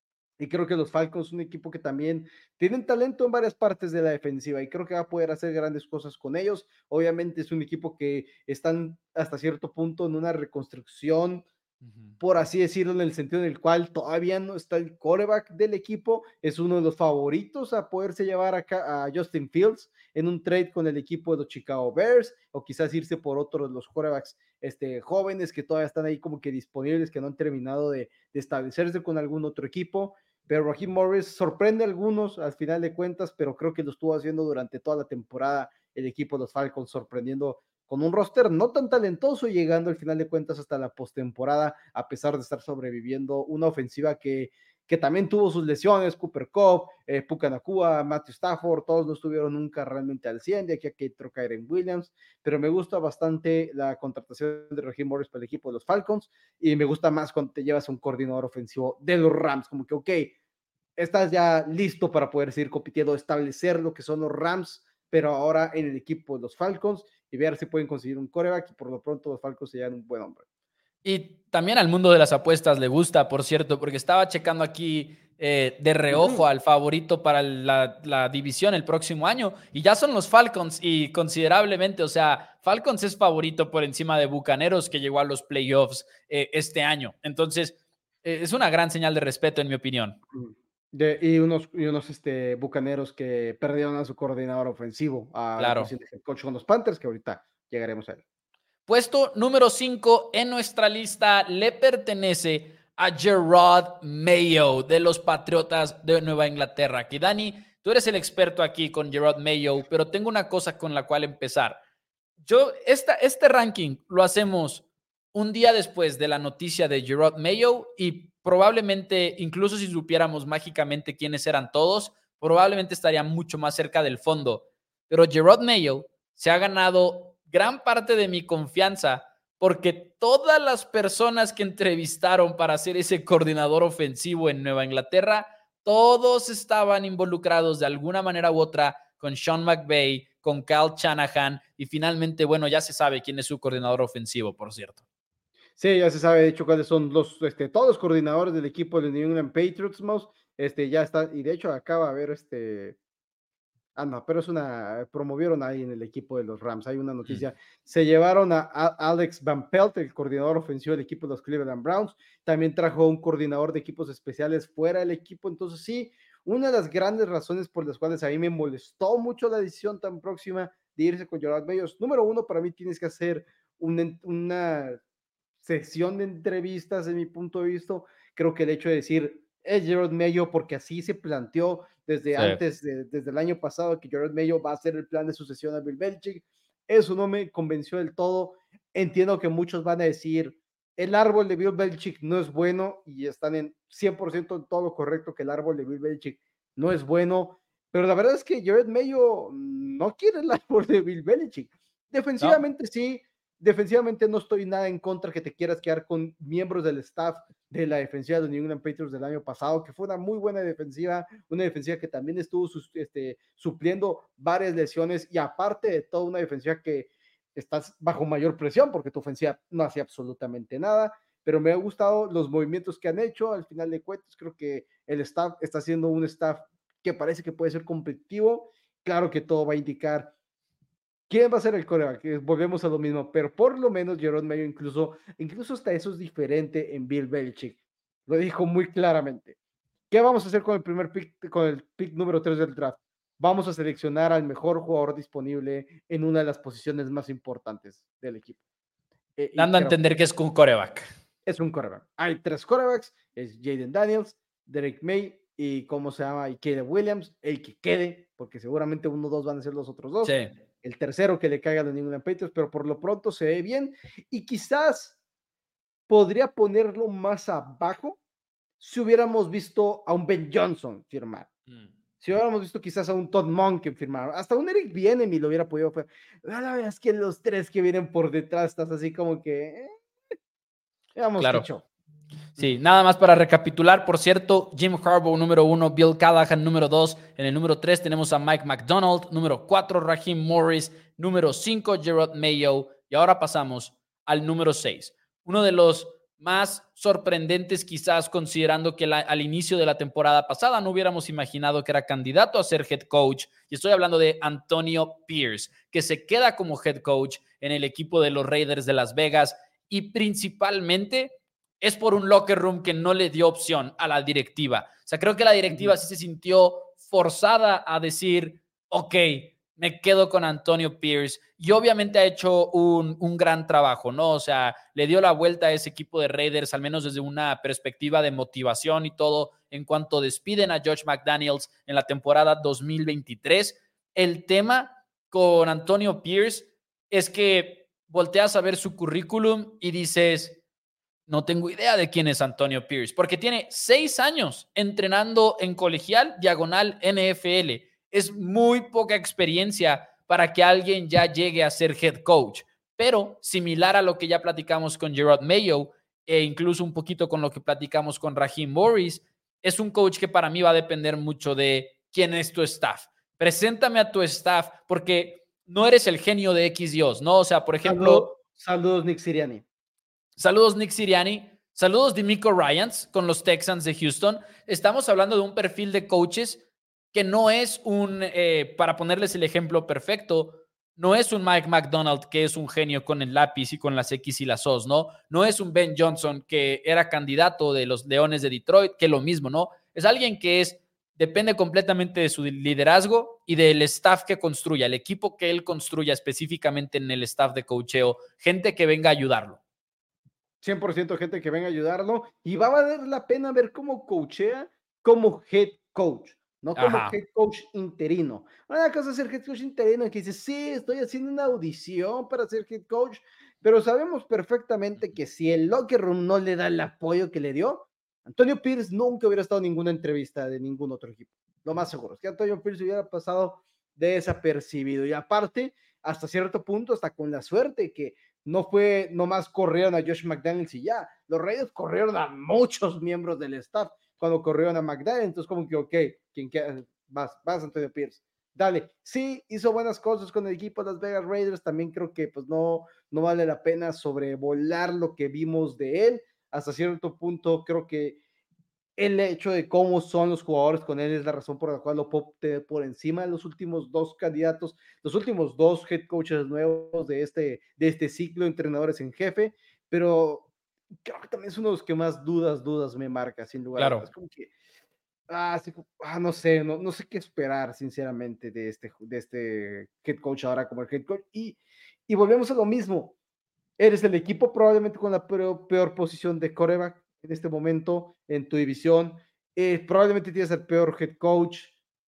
Y creo que los Falcons son un equipo que también tienen talento en varias partes de la defensiva y creo que va a poder hacer grandes cosas con ellos. Obviamente es un equipo que están hasta cierto punto en una reconstrucción, uh-huh. por así decirlo, en el sentido en el cual todavía no está el quarterback del equipo. Es uno de los favoritos a poderse llevar acá a Justin Fields en un trade con el equipo de los Chicago Bears o quizás irse por otro de los quarterbacks este, jóvenes que todavía están ahí como que disponibles, que no han terminado de, de establecerse con algún otro equipo. Pero Raheem Morris sorprende a algunos al final de cuentas, pero creo que lo estuvo haciendo durante toda la temporada el equipo de los Falcons, sorprendiendo con un roster no tan talentoso, llegando al final de cuentas hasta la postemporada, a pesar de estar sobreviviendo una ofensiva que, que también tuvo sus lesiones, Cooper Kupp, eh, Puka Nacua, Matthew Stafford, todos no estuvieron nunca realmente al cien, de aquí a que entró Kyren Williams, pero me gusta bastante la contratación de Raheem Morris para el equipo de los Falcons, y me gusta más cuando te llevas a un coordinador ofensivo de los Rams, como que, ok, estás ya listo para poder seguir compitiendo, establecer lo que son los Rams, pero ahora en el equipo de los Falcons, y ver si pueden conseguir un quarterback, y por lo pronto los Falcons se llevan un buen hombre. Y también al mundo de las apuestas le gusta, por cierto, porque estaba checando aquí eh, de reojo uh-huh. al favorito para la, la división el próximo año, y ya son los Falcons, y considerablemente, o sea, Falcons es favorito por encima de Bucaneros, que llegó a los playoffs eh, este año. Entonces, eh, es una gran señal de respeto, en mi opinión. De, y unos, y unos este, Bucaneros que perdieron a su coordinador ofensivo, a claro. la posición de head coach con los Panthers, que ahorita llegaremos a él. Puesto número cinco en nuestra lista le pertenece a Gerard Mayo de los Patriotas de Nueva Inglaterra. Aquí, Dani, tú eres el experto aquí con Gerard Mayo, pero tengo una cosa con la cual empezar. Yo, esta, este ranking lo hacemos un día después de la noticia de Jerod Mayo y probablemente, incluso si supiéramos mágicamente quiénes eran todos, probablemente estaría mucho más cerca del fondo. Pero Jerod Mayo se ha ganado gran parte de mi confianza porque todas las personas que entrevistaron para ser ese coordinador ofensivo en Nueva Inglaterra, todos estaban involucrados de alguna manera u otra con Sean McVay, con Kyle Shanahan y finalmente, bueno, ya se sabe quién es su coordinador ofensivo, por cierto. Sí, ya se sabe, de hecho, cuáles son los, este, todos los coordinadores del equipo de New England Patriots, Mouse, este, ya está, y de hecho acaba de haber, este, ah, no, pero es una, promovieron ahí en el equipo de los Rams, hay una noticia, Mm. se llevaron a, a Alex Van Pelt, el coordinador ofensivo del equipo de los Cleveland Browns, también trajo un coordinador de equipos especiales fuera del equipo, entonces sí, una de las grandes razones por las cuales a mí me molestó mucho la decisión tan próxima de irse con Gerard Mayo, número uno, para mí tienes que hacer un, una sesión de entrevistas, en mi punto de vista, creo que el hecho de decir es Gerard Mayo, porque así se planteó desde Sí. antes, de, desde el año pasado, que Gerard Mayo va a ser el plan de sucesión a Bill Belichick. Eso no me convenció del todo. Entiendo que muchos van a decir, el árbol de Bill Belichick no es bueno, y están en cien por ciento en todo lo correcto, que el árbol de Bill Belichick no es bueno, pero la verdad es que Gerard Mayo no quiere el árbol de Bill Belichick. ¿No? Defensivamente sí, defensivamente no estoy nada en contra que te quieras quedar con miembros del staff de la defensiva de los New England Patriots del año pasado, que fue una muy buena defensiva, una defensiva que también estuvo este, supliendo varias lesiones y aparte de todo una defensiva que estás bajo mayor presión porque tu ofensiva no hacía absolutamente nada, pero me ha gustado los movimientos que han hecho, al final de cuentas creo que el staff está siendo un staff que parece que puede ser competitivo, claro que todo va a indicar quién va a ser el coreback, volvemos a lo mismo, pero por lo menos Jerome Mayo incluso, incluso hasta eso es diferente en Bill Belichick, lo dijo muy claramente. ¿Qué vamos a hacer con el primer pick, con el pick número tres del draft? Vamos a seleccionar al mejor jugador disponible en una de las posiciones más importantes del equipo. E, y Dando a creo que entender que es un coreback. es un coreback. Hay tres corebacks, es Jaden Daniels, Derek May y cómo se llama, y Caleb Williams, el que quede, porque seguramente uno o dos van a ser los otros dos. Sí. El tercero que le caiga a los New England Patriots, pero por lo pronto se ve bien y quizás podría ponerlo más abajo si hubiéramos visto a un Ben Johnson firmar. Mm. Si hubiéramos visto quizás a un Todd Monken firmar, hasta un Eric Bieniemy lo hubiera podido. La verdad es que los tres que vienen por detrás estás así como que eh, veamos qué Claro. show. Sí, nada más para recapitular, por cierto, Jim Harbaugh número uno, Bill Callahan número dos, en el número tres tenemos a Mike McDonald, número cuatro Raheem Morris, número cinco Jerod Mayo y ahora pasamos al número seis. Uno de los más sorprendentes quizás considerando que la, al inicio de la temporada pasada no hubiéramos imaginado que era candidato a ser head coach y estoy hablando de Antonio Pierce, que se queda como head coach en el equipo de los Raiders de Las Vegas y principalmente es por un locker room que no le dio opción a la directiva. O sea, creo que la directiva uh-huh. sí se sintió forzada a decir, ok, me quedo con Antonio Pierce. Y obviamente ha hecho un, un gran trabajo, ¿no? O sea, le dio la vuelta a ese equipo de Raiders, al menos desde una perspectiva de motivación y todo, en cuanto despiden a Josh McDaniels en la temporada dos mil veintitrés. El tema con Antonio Pierce es que volteas a ver su currículum y dices, no tengo idea de quién es Antonio Pierce, porque tiene seis años entrenando en colegial diagonal N F L. Es muy poca experiencia para que alguien ya llegue a ser head coach, pero similar a lo que ya platicamos con Jerod Mayo e incluso un poquito con lo que platicamos con Raheem Morris, es un coach que para mí va a depender mucho de quién es tu staff. Preséntame a tu staff, porque no eres el genio de X y O's, ¿no? O sea, por ejemplo... Saludos, saludos Nick Sirianni. Saludos, Nick Sirianni. Saludos, DeMeco Ryans con los Texans de Houston. Estamos hablando de un perfil de coaches que no es un, eh, para ponerles el ejemplo perfecto, no es un Mike McDonald que es un genio con el lápiz y con las X y las O's, ¿no? No es un Ben Johnson que era candidato de los Leones de Detroit, que lo mismo, ¿no? Es alguien que es, depende completamente de su liderazgo y del staff que construya, el equipo que él construya específicamente en el staff de coacheo, gente que venga a ayudarlo. cien por ciento gente que venga a ayudarlo y va a valer la pena ver cómo coachea como head coach, no como Ajá. head coach interino. Una cosa es ser head coach interino que dice, sí, estoy haciendo una audición para ser head coach, pero sabemos perfectamente que si el locker room no le da el apoyo que le dio, Antonio Pierce nunca hubiera estado en ninguna entrevista de ningún otro equipo. Lo más seguro es que Antonio Pierce hubiera pasado desapercibido. Y aparte, hasta cierto punto, hasta con la suerte que no fue, nomás corrieron a Josh McDaniels y ya. Los Raiders corrieron a muchos miembros del staff cuando corrieron a McDaniels. Entonces, como que, ok, ¿quién queda? Vas, vas, Antonio Pierce. Dale, sí, hizo buenas cosas con el equipo de Las Vegas Raiders. También creo que pues no, no vale la pena sobrevolar lo que vimos de él. Hasta cierto punto, creo que el hecho de cómo son los jugadores con él es la razón por la cual lo puedo tener por encima de los últimos dos candidatos, los últimos dos head coaches nuevos de este, de este ciclo de entrenadores en jefe, pero creo que también es uno de los que más dudas, dudas me marca, sin lugar a dudas. Claro. Como que, ah, sí, ah, no sé, no, no sé qué esperar, sinceramente, de este, de este head coach ahora como el head coach. Y, y volvemos a lo mismo. Eres el equipo probablemente con la peor, peor posición de quarterback en este momento en tu división. Eh, probablemente tienes el peor head coach.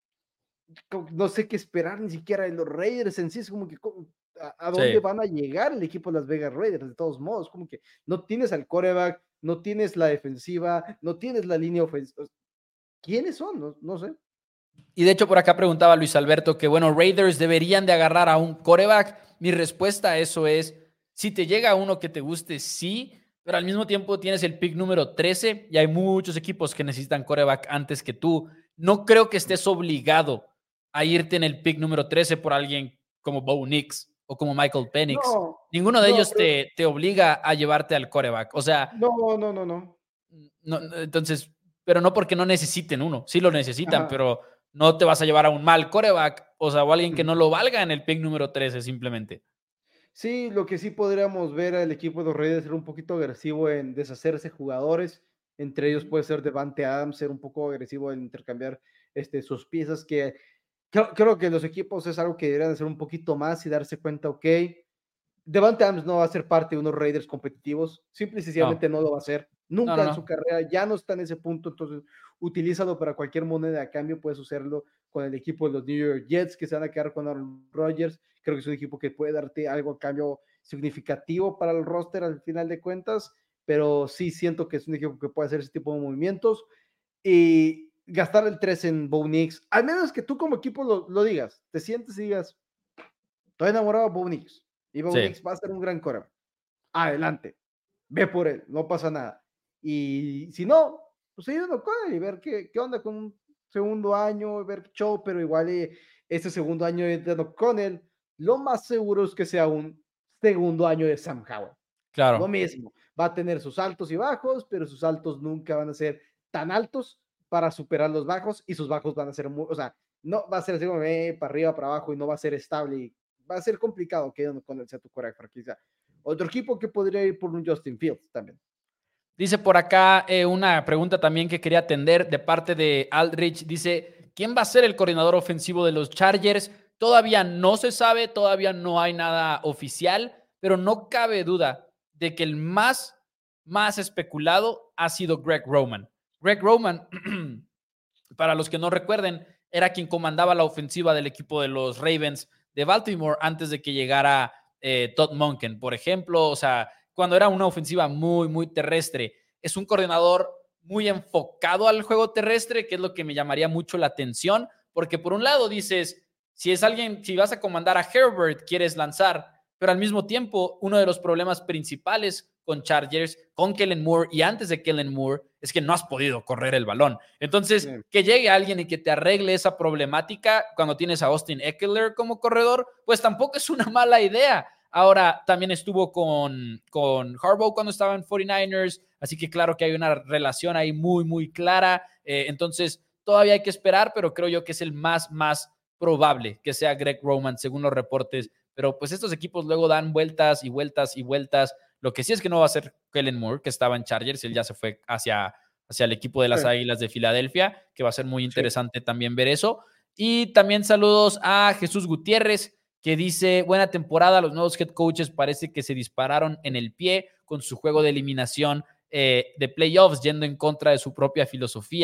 No sé qué esperar ni siquiera de los Raiders en sí. Es como que a, a dónde Sí. van a llegar el equipo de Las Vegas Raiders, de todos modos. Como que no tienes al quarterback, no tienes la defensiva, no tienes la línea ofensiva. ¿Quiénes son? No, no sé. Y de hecho por acá preguntaba Luis Alberto que, bueno, Raiders deberían de agarrar a un quarterback. Mi respuesta a eso es, si te llega uno que te guste, sí, pero al mismo tiempo tienes el pick número trece y hay muchos equipos que necesitan quarterback antes que tú. No creo que estés obligado a irte en el pick número trece por alguien como Bo Nix o como Michael Penix. No, Ninguno de no, ellos pero te, te obliga a llevarte al quarterback. O sea, no, no, no, no. no, entonces, pero no porque no necesiten uno, sí lo necesitan, Ajá. pero no te vas a llevar a un mal coreback, o sea, o alguien que no lo valga en el pick número trece simplemente. Sí, lo que sí podríamos ver al equipo de los Raiders ser un poquito agresivo en deshacerse jugadores, entre ellos puede ser Devante Adams, ser un poco agresivo en intercambiar este, sus piezas, que creo, creo que los equipos es algo que deberían hacer un poquito más y darse cuenta, ok, Devante Adams no va a ser parte de unos Raiders competitivos, simple y No, sencillamente no lo va a hacer, no, no, nunca en su no. carrera, ya no está en ese punto, entonces utilízalo para cualquier moneda a cambio, puedes usarlo con el equipo de los New York Jets que se van a quedar con Aaron Rodgers, creo que es un equipo que puede darte algo a cambio significativo para el roster al final de cuentas, pero sí siento que es un equipo que puede hacer ese tipo de movimientos y gastar el tres en Bo Nix, al menos que tú como equipo lo, lo digas, te sientes y digas, estoy enamorado de Bo Nix y Bo Sí, Nix va a ser un gran core. Adelante, ve por él, no pasa nada. Y si no, pues seguirlo con él y ver qué, qué onda con un segundo año, ver qué show, pero igual eh, ese segundo año de con él, lo más seguro es que sea un segundo año de Sam Howell. Lo claro. mismo, va a tener sus altos y bajos, pero sus altos nunca van a ser tan altos para superar los bajos y sus bajos van a ser muy, o sea, no va a ser así como eh, para arriba, para abajo y no va a ser estable y va a ser complicado que con el sea tu coreback franquicia. Otro equipo que podría ir por un Justin Fields también. Dice por acá eh, una pregunta también que quería atender de parte de Aldrich. Dice, ¿quién va a ser el coordinador ofensivo de los Chargers? Todavía no se sabe, todavía no hay nada oficial, pero no cabe duda de que el más, más especulado ha sido Greg Roman. Greg Roman, para los que no recuerden, era quien comandaba la ofensiva del equipo de los Ravens de Baltimore antes de que llegara eh, Todd Monken, por ejemplo. O sea, cuando era una ofensiva muy, muy terrestre. Es un coordinador muy enfocado al juego terrestre, que es lo que me llamaría mucho la atención, porque por un lado dices, si es alguien, si vas a comandar a Herbert, quieres lanzar, pero al mismo tiempo, uno de los problemas principales con Chargers, con Kellen Moore y antes de Kellen Moore, es que no has podido correr el balón. Entonces, Sí. que llegue alguien y que te arregle esa problemática cuando tienes a Austin Ekeler como corredor, pues tampoco es una mala idea. Ahora, también estuvo con, con Harbaugh cuando estaba en cuarenta y nueve ers, así que claro que hay una relación ahí muy, muy clara. Eh, entonces, todavía hay que esperar, pero creo yo que es el más, más probable que sea Greg Roman, según los reportes. Pero pues estos equipos luego dan vueltas y vueltas y vueltas. Lo que sí es que no va a ser Kellen Moore, que estaba en Chargers, él ya se fue hacia, hacia el equipo de las Sí, Águilas de Filadelfia, que va a ser muy sí. interesante también ver eso. Y también saludos a Jesús Gutiérrez, que dice, buena temporada, los nuevos head coaches parece que se dispararon en el pie con su juego de eliminación eh, de playoffs, yendo en contra de su propia filosofía.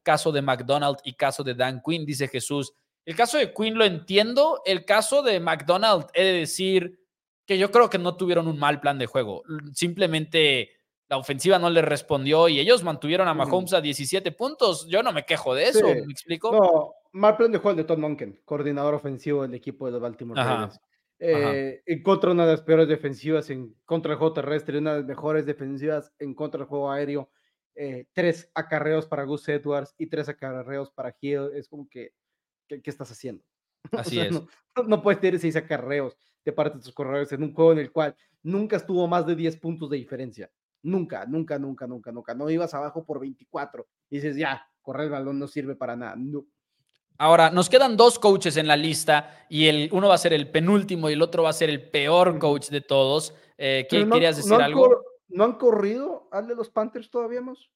caso de McDonald y caso de Dan Quinn, dice Jesús. El caso de Quinn lo entiendo. El caso de McDonald, he de decir que yo creo que no tuvieron un mal plan de juego. Simplemente la ofensiva no les respondió y ellos mantuvieron a Mahomes a diecisiete puntos. Yo no me quejo de Sí. eso, ¿me explico? No, mal plan de juego el de Todd Monken, coordinador ofensivo del equipo de los Baltimore Ajá, Ravens. Eh, en contra de una de las peores defensivas en contra del juego terrestre, una de las mejores defensivas en contra del juego aéreo. Eh, tres acarreos para Gus Edwards y tres acarreos para Hill. Es como que, ¿qué, qué estás haciendo? O así sea, es. no, no puedes tener seis acarreos de parte de tus corredores en un juego en el cual nunca estuvo más de diez puntos de diferencia. Nunca, nunca, nunca, nunca, nunca. No ibas abajo por veinticuatro y dices, ya, correr el balón no sirve para nada. No. Ahora, nos quedan dos coaches en la lista y el, uno va a ser el penúltimo y el otro va a ser el peor coach de todos. Eh, Pero ¿qué, no, ¿Querías no, decir han cor- algo? no han corrido al de los Panthers todavía más.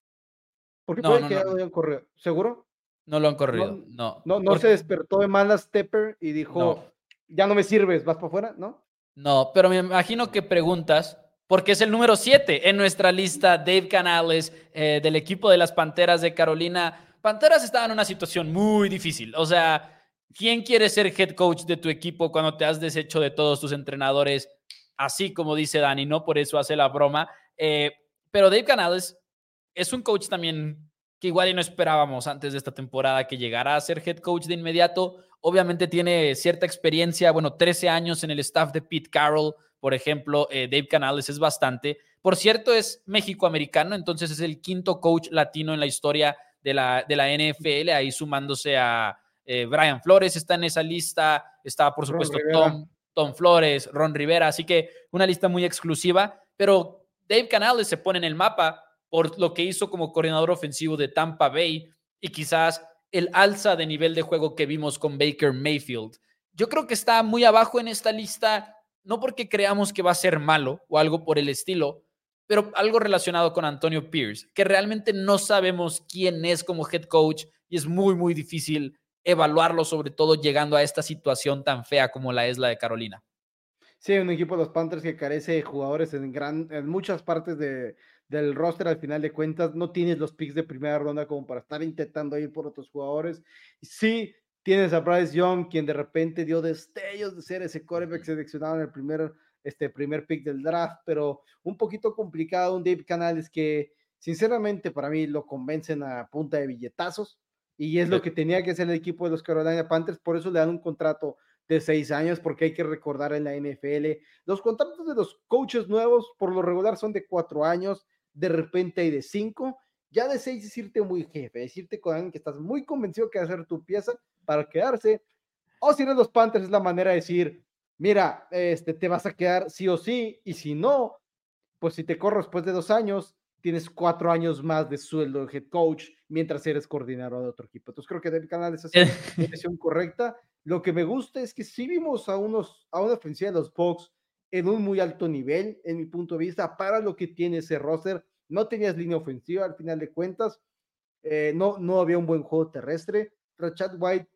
Porque No, puede no, que no, ya lo hayan corrido. ¿Seguro? no lo han corrido. No, No, no, no se porque despertó de malas Tepper y no, dijo, ya no me sirves, vas para afuera, ¿no? no, pero me imagino que preguntas porque es el número siete en nuestra lista. Dave Canales, eh, del equipo de las Panteras de Carolina. Panteras estaba en una situación muy difícil. O sea, ¿quién quiere ser head coach de tu equipo cuando te has deshecho de todos tus entrenadores? Así como dice Dani, no por eso hace la broma. Eh, pero Dave Canales es un coach también que igual y no esperábamos antes de esta temporada que llegara a ser head coach de inmediato. Obviamente tiene cierta experiencia, bueno, trece años en el staff de Pete Carroll, por ejemplo. eh, Dave Canales es bastante. Por cierto, es mexicoamericano, entonces es el quinto coach latino en la historia de la, de la N F L, ahí sumándose a eh, Brian Flores, está en esa lista, está por Ron supuesto Rivera. Tom, Tom Flores, Ron Rivera, así que una lista muy exclusiva, pero Dave Canales se pone en el mapa por lo que hizo como coordinador ofensivo de Tampa Bay y quizás el alza de nivel de juego que vimos con Baker Mayfield. Yo creo que está muy abajo en esta lista, no porque creamos que va a ser malo o algo por el estilo, pero algo relacionado con Antonio Pierce, que realmente no sabemos quién es como head coach y es muy, muy difícil evaluarlo, sobre todo llegando a esta situación tan fea como la es la de Carolina. Sí, un equipo de los Panthers que carece de jugadores en, gran, en muchas partes de, del roster. Al final de cuentas, no tienes los picks de primera ronda como para estar intentando ir por otros jugadores. Sí, tienes a Bryce Young, quien de repente dio destellos de ser ese quarterback seleccionado en el primer, este, primer pick del draft, pero un poquito complicado. Un Dave Canales que, sinceramente, para mí lo convencen a punta de billetazos y es Sí. lo que tenía que hacer el equipo de los Carolina Panthers. Por eso le dan un contrato de seis años, porque hay que recordar en la N F L, los contratos de los coaches nuevos por lo regular son de cuatro años, de repente hay de cinco, ya de seis es irte muy jefe, es irte con alguien que estás muy convencido que va a hacer tu pieza para quedarse, o si eres los Panthers es la manera de decir, mira, este, te vas a quedar sí o sí, y si no, pues si te corro después de dos años, tienes cuatro años más de sueldo de head coach mientras eres coordinador de otro equipo. Entonces creo que David Canales hace la decisión correcta. Lo que me gusta es que sí vimos a, unos, a una ofensiva de los Bucs en un muy alto nivel, en mi punto de vista, para lo que tiene ese roster. No tenías línea ofensiva al final de cuentas, eh, no, no había un buen juego terrestre. Rashad White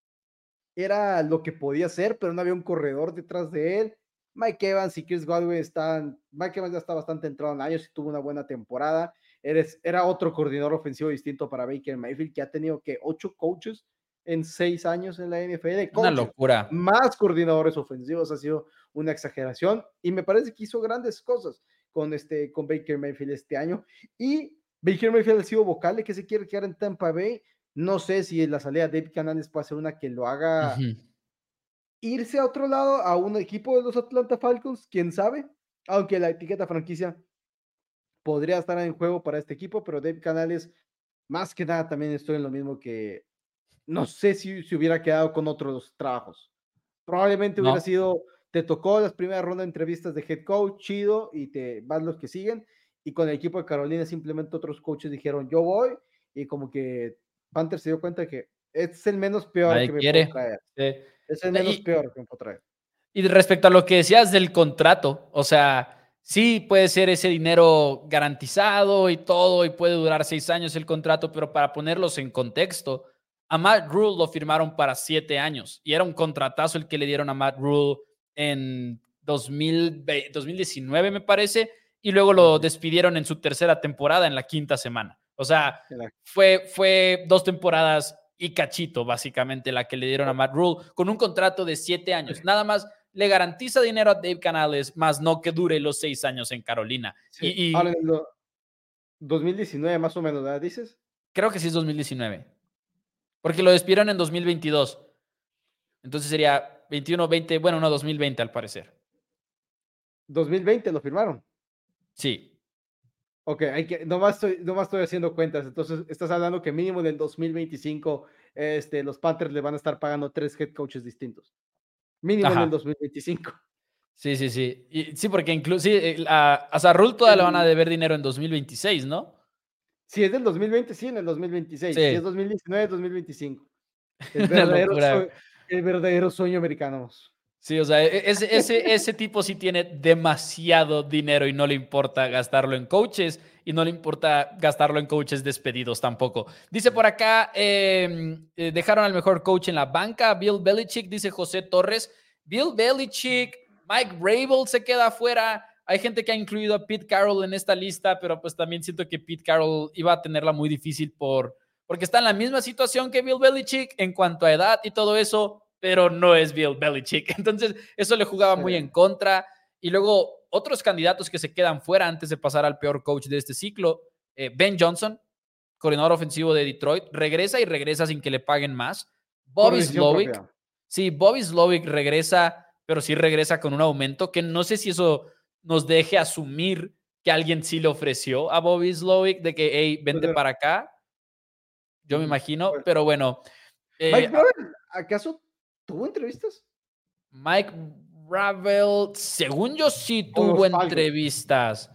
era lo que podía ser, pero no había un corredor detrás de él. Mike Evans y Chris Godwin están, Mike Evans ya está bastante entrado en años y tuvo una buena temporada. Eres, era otro coordinador ofensivo distinto para Baker Mayfield, que ha tenido que ocho coaches en seis años en la N F L, Una coaches, locura. más coordinadores ofensivos, ha sido una exageración y me parece que hizo grandes cosas con, este, con Baker Mayfield este año. Y Baker Mayfield ha sido vocal de que se quiere quedar en Tampa Bay. No sé si la salida de David Canales puede ser una que lo haga Uh-huh. irse a otro lado, a un equipo de los Atlanta Falcons, quién sabe, aunque la etiqueta franquicia podría estar en juego para este equipo, pero Dave Canales, más que nada, también estoy en lo mismo que no sé si se si hubiera quedado con otros trabajos. Probablemente hubiera No, sido, te tocó las primeras rondas de entrevistas de head coach, chido, y te vas los que siguen, y con el equipo de Carolina simplemente otros coaches dijeron, yo voy, y como que Panther se dio cuenta de que es el menos peor nadie que me puedo quiere. traer. Sí. Es el menos Y, peor que me puedo traer. y respecto a lo que decías del contrato, o sea, sí puede ser ese dinero garantizado y todo, y puede durar seis años el contrato, pero para ponerlos en contexto, a Matt Rule lo firmaron para siete años y era un contratazo el que le dieron a Matt Rule en dos mil veinte, dos mil diecinueve, me parece, y luego lo Uh-huh. despidieron en su tercera temporada, en la quinta semana. O sea, fue, fue dos temporadas y cachito, básicamente, la que le dieron a Matt Rule, con un contrato de siete años. Nada más le garantiza dinero a Dave Canales, más no que dure los seis años en Carolina. Sí. Y, y Ahora, en el dos mil diecinueve más o menos, ¿verdad? ¿Dices? creo que sí es dos mil diecinueve. Porque lo despidieron en dos mil veintidós. Entonces sería veintiuno, veinte, bueno, no, dos mil veinte al parecer. dos mil veinte lo firmaron. Sí. Ok, hay que, nomás, estoy, nomás estoy haciendo cuentas. Entonces, estás hablando que mínimo en el dos mil veinticinco este, los Panthers le van a estar pagando tres head coaches distintos. Mínimo en el Ajá. dos mil veinticinco. Sí, sí, sí. Y, sí, porque incluso sí, a, a Sarrul todavía le van a deber dinero en dos mil veintiséis, ¿no? Si es del dos mil veinte, sí, en el dos mil veintiséis. Si es Sí. dos mil diecinueve, dos mil veinticinco. El Una verdadero, locura. sueño, el verdadero sueño americano. Sí, o sea, e, ese, ese, ese tipo sí tiene demasiado dinero y no le importa gastarlo en coaches y no le importa gastarlo en coaches despedidos tampoco. Dice por acá, eh, eh, dejaron al mejor coach en la banca, Bill Belichick, dice José Torres. Bill Belichick, Mike Vrabel se queda afuera. Hay gente que ha incluido a Pete Carroll en esta lista, pero pues también siento que Pete Carroll iba a tenerla muy difícil por, porque está en la misma situación que Bill Belichick en cuanto a edad y todo eso, pero no es Bill Belichick. Entonces, eso le jugaba Sí. muy en contra. Y luego, otros candidatos que se quedan fuera antes de pasar al peor coach de este ciclo, eh, Ben Johnson, coordinador ofensivo de Detroit, regresa y regresa sin que le paguen más. Por Bobby decisión Slowick, propia. sí, Bobby Slowick regresa, pero sí regresa con un aumento que no sé si eso nos deje asumir que alguien sí le ofreció a Bobby Slowick de que, hey, vente Entonces, para acá. Yo me ujú, imagino, pues, pero bueno. Mike Eh, Brown, ¿acaso tuvo entrevistas? Mike Ravel, según yo sí Con tuvo los Falcons. entrevistas.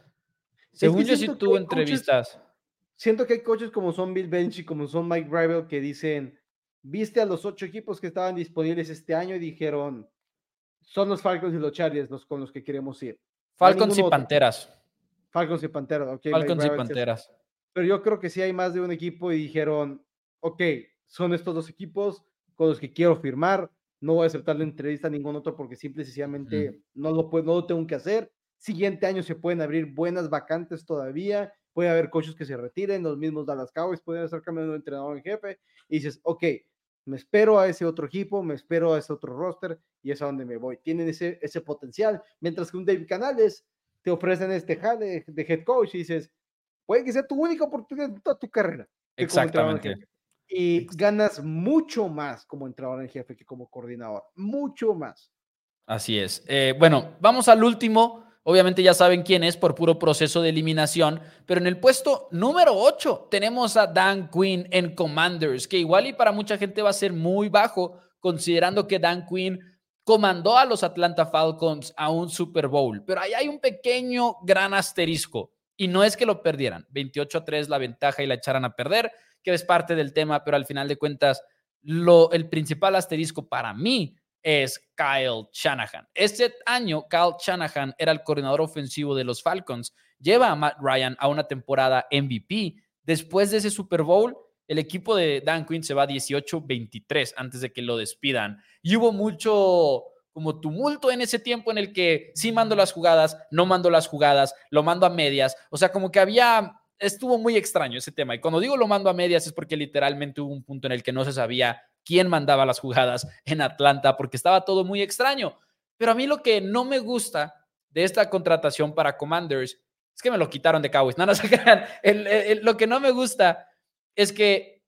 Es que Según yo sí siento que tuvo hay coaches, entrevistas. siento que hay coaches como son Bill Belichick y como son Mike Vrabel que dicen, viste a los ocho equipos que estaban disponibles este año y dijeron, son los Falcons y los Chargers los con los que queremos ir. No hay Falcons ningún y otro. Panteras. Falcons y Panteras, ok, Mike Falcons y Vrabel. Panteras. Pero yo creo que sí hay más de un equipo y dijeron, ok, son estos dos equipos con los que quiero firmar, no voy a aceptar la entrevista a ningún otro porque simple y sencillamente Mm. no lo, puedo, no lo tengo que hacer. Siguiente año se pueden abrir buenas vacantes todavía, puede haber coaches que se retiren, los mismos Dallas Cowboys pueden estar cambiando de entrenador en jefe y dices, ok, me espero a ese otro equipo, me espero a ese otro roster y es a donde me voy. Tienen ese, ese potencial, mientras que un David Canales te ofrecen este jale de head coach y dices, puede que sea tu única oportunidad en toda tu carrera de como entrenador en Exactamente. jefe. Y Ex- ganas mucho más como entrenador en jefe que como coordinador. Mucho más. Así es. Eh, bueno, vamos al último. Obviamente ya saben quién es por puro proceso de eliminación, pero en el puesto número ocho tenemos a Dan Quinn en Commanders, que igual y para mucha gente va a ser muy bajo, considerando que Dan Quinn comandó a los Atlanta Falcons a un Super Bowl, pero ahí hay un pequeño gran asterisco, y no es que lo perdieran, veintiocho a tres la ventaja y la echaran a perder, que es parte del tema, pero al final de cuentas, lo, el principal asterisco para mí es Kyle Shanahan. Este año, Kyle Shanahan era el coordinador ofensivo de los Falcons. Lleva a Matt Ryan a una temporada M V P. Después de ese Super Bowl, el equipo de Dan Quinn se va dieciocho veintitrés antes de que lo despidan. Y hubo mucho como tumulto en ese tiempo en el que sí mando las jugadas, no mando las jugadas, lo mando a medias. O sea, como que había, estuvo muy extraño ese tema. Y cuando digo lo mando a medias es porque literalmente hubo un punto en el que no se sabía quién mandaba las jugadas en Atlanta, porque estaba todo muy extraño. Pero a mí lo que no me gusta de esta contratación para Commanders es que me lo quitaron de Cowboys. No, no se crean. El, el, lo que no me gusta es que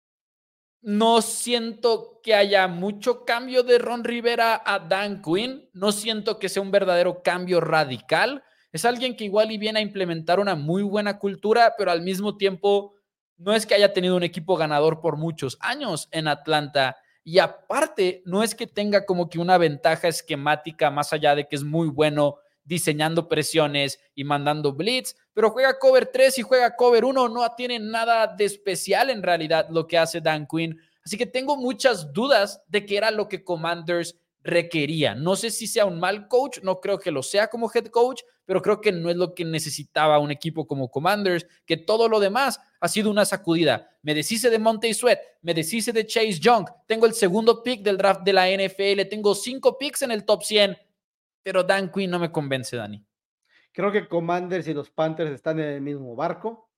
no siento que haya mucho cambio de Ron Rivera a Dan Quinn. No siento que sea un verdadero cambio radical. Es alguien que igual y viene a implementar una muy buena cultura, pero al mismo tiempo no es que haya tenido un equipo ganador por muchos años en Atlanta. Y aparte, no es que tenga como que una ventaja esquemática más allá de que es muy bueno diseñando presiones y mandando blitz, pero juega cover tres y juega cover uno, no tiene nada de especial en realidad lo que hace Dan Quinn. Así que tengo muchas dudas de qué era lo que Commanders requería. No sé si sea un mal coach, no creo que lo sea como head coach, pero creo que no es lo que necesitaba un equipo como Commanders, que todo lo demás ha sido una sacudida. Me deshice de Montez Sweat, me deshice de Chase Young, tengo el segundo pick del draft de la N F L, tengo cinco picks en el top cien, pero Dan Quinn no me convence, Dani. Creo que Commanders y los Panthers están en el mismo barco.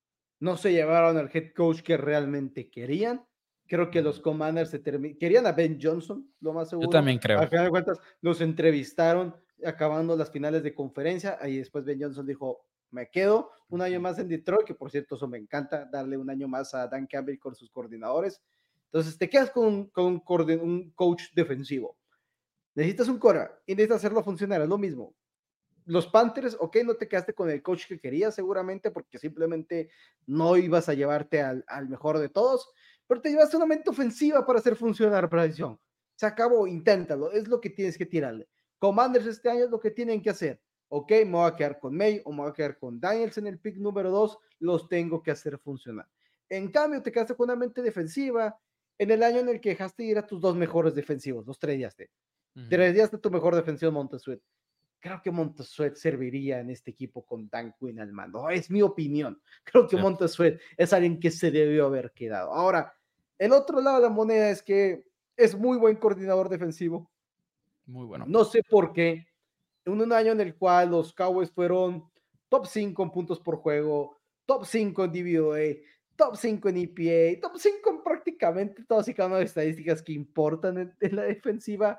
no se llevaron al head coach que realmente querían. Creo que los Commanders se termi- querían a Ben Johnson, lo más Yo seguro. también creo. Al final de cuentas, los entrevistaron acabando las finales de conferencia. Y después Ben Johnson dijo: me quedo un año más en Detroit, que por cierto, eso me encanta, darle un año más a Dan Campbell con sus coordinadores. Entonces, te quedas con, un, con un, un coach defensivo. Necesitas un cora y necesitas hacerlo funcionar, es lo mismo. Los Panthers, ok, no te quedaste con el coach que querías seguramente porque simplemente no ibas a llevarte al, al mejor de todos, pero te llevaste una mente ofensiva para hacer funcionar la decisión. Se acabó, inténtalo, es lo que tienes que tirarle. Commanders este año es lo que tienen que hacer. Ok, me voy a quedar con May o me voy a quedar con Daniels en el pick número dos, los tengo que hacer funcionar. En cambio, te quedaste con una mente defensiva en el año en el que dejaste ir a tus dos mejores defensivos, los tres días. Uh-huh. Tres días de tu mejor defensivo, Montesuet. Creo que Montesuet serviría en este equipo con Dan Quinn al mando. Es mi opinión. Creo que sí. Montesuet es alguien que se debió haber quedado. Ahora, el otro lado de la moneda es que es muy buen coordinador defensivo. Muy bueno. No sé por qué. En un año en el cual los Cowboys fueron top cinco en puntos por juego, top cinco en D V O A, top cinco en E P A, top cinco en prácticamente todas y cada una de las estadísticas que importan en, en la defensiva.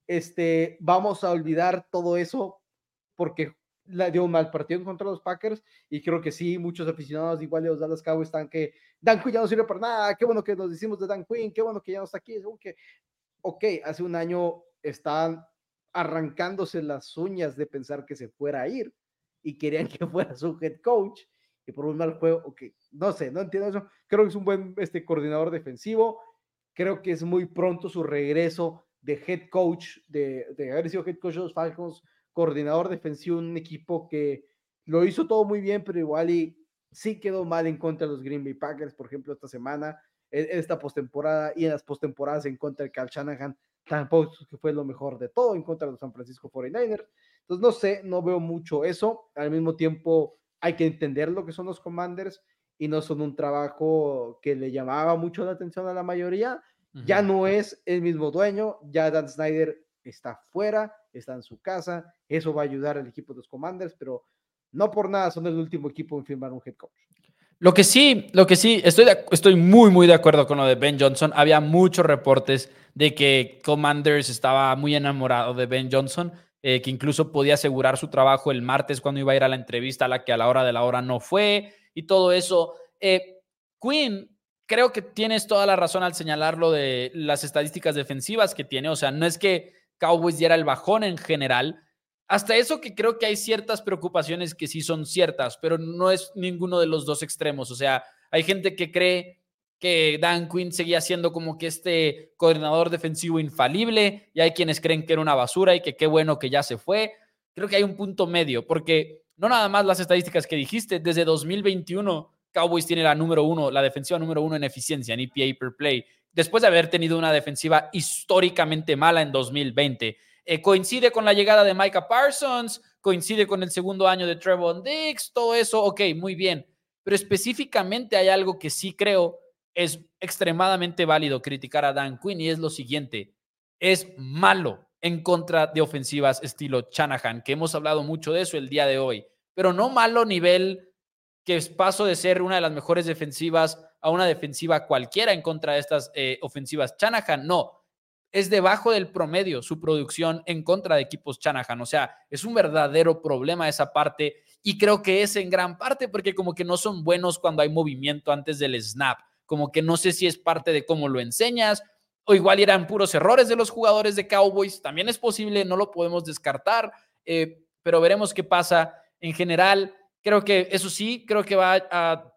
Este, vamos a olvidar todo eso porque la dio un mal partido contra los Packers y creo que sí, muchos aficionados igual de los Dallas Cowboys están que Dan Quinn ya no sirve para nada, qué bueno que nos decimos de Dan Quinn, qué bueno que ya no está aquí, es que, ok, hace un año están arrancándose las uñas de pensar que se fuera a ir y querían que fuera su head coach y por un mal juego, ok, no sé, no entiendo eso, creo que es un buen este, coordinador defensivo, creo que es muy pronto su regreso de head coach, de, de haber sido head coach de los Falcons, coordinador defensivo, un equipo que lo hizo todo muy bien, pero igual y sí quedó mal en contra de los Green Bay Packers, por ejemplo, esta semana, en esta postemporada y en las postemporadas en contra de Kyle Shanahan, tampoco que fue lo mejor de todo en contra de los San Francisco cuarenta y nueve ers. Entonces, no sé, no veo mucho eso. Al mismo tiempo, hay que entender lo que son los Commanders y no son un trabajo que le llamaba mucho la atención a la mayoría. Uh-huh. Ya no es el mismo dueño, ya Dan Snyder está fuera, está en su casa, eso va a ayudar al equipo de los Commanders, pero no por nada son el último equipo en firmar un head coach. Lo que sí, lo que sí, estoy, de, estoy muy, muy de acuerdo con lo de Ben Johnson. Había muchos reportes de que Commanders estaba muy enamorado de Ben Johnson, eh, que incluso podía asegurar su trabajo el martes cuando iba a ir a la entrevista, a la que a la hora de la hora no fue, y todo eso. Eh, Quinn, creo que tienes toda la razón al señalar lo de las estadísticas defensivas que tiene. O sea, no es que Cowboys diera el bajón en general. Hasta eso que creo que hay ciertas preocupaciones que sí son ciertas, pero no es ninguno de los dos extremos. O sea, hay gente que cree que Dan Quinn seguía siendo como que este coordinador defensivo infalible y hay quienes creen que era una basura y que qué bueno que ya se fue. Creo que hay un punto medio, porque no nada más las estadísticas que dijiste, desde dos mil veintiuno Cowboys tiene la número uno, la defensiva número uno en eficiencia, en E P A per play, después de haber tenido una defensiva históricamente mala en dos mil veinte. Eh, coincide con la llegada de Micah Parsons, coincide con el segundo año de Trevon Diggs, todo eso, ok, muy bien. Pero específicamente hay algo que sí creo es extremadamente válido criticar a Dan Quinn y es lo siguiente, es malo en contra de ofensivas estilo Shanahan, que hemos hablado mucho de eso el día de hoy, pero no malo nivel que paso de ser una de las mejores defensivas a una defensiva cualquiera en contra de estas eh, ofensivas Shanahan, no. Es debajo del promedio su producción en contra de equipos Shanahan. O sea, es un verdadero problema esa parte y creo que es en gran parte porque como que no son buenos cuando hay movimiento antes del snap. Como que no sé si es parte de cómo lo enseñas o igual eran puros errores de los jugadores de Cowboys. También es posible, no lo podemos descartar, eh, pero veremos qué pasa. En general, creo que eso sí, creo que va a...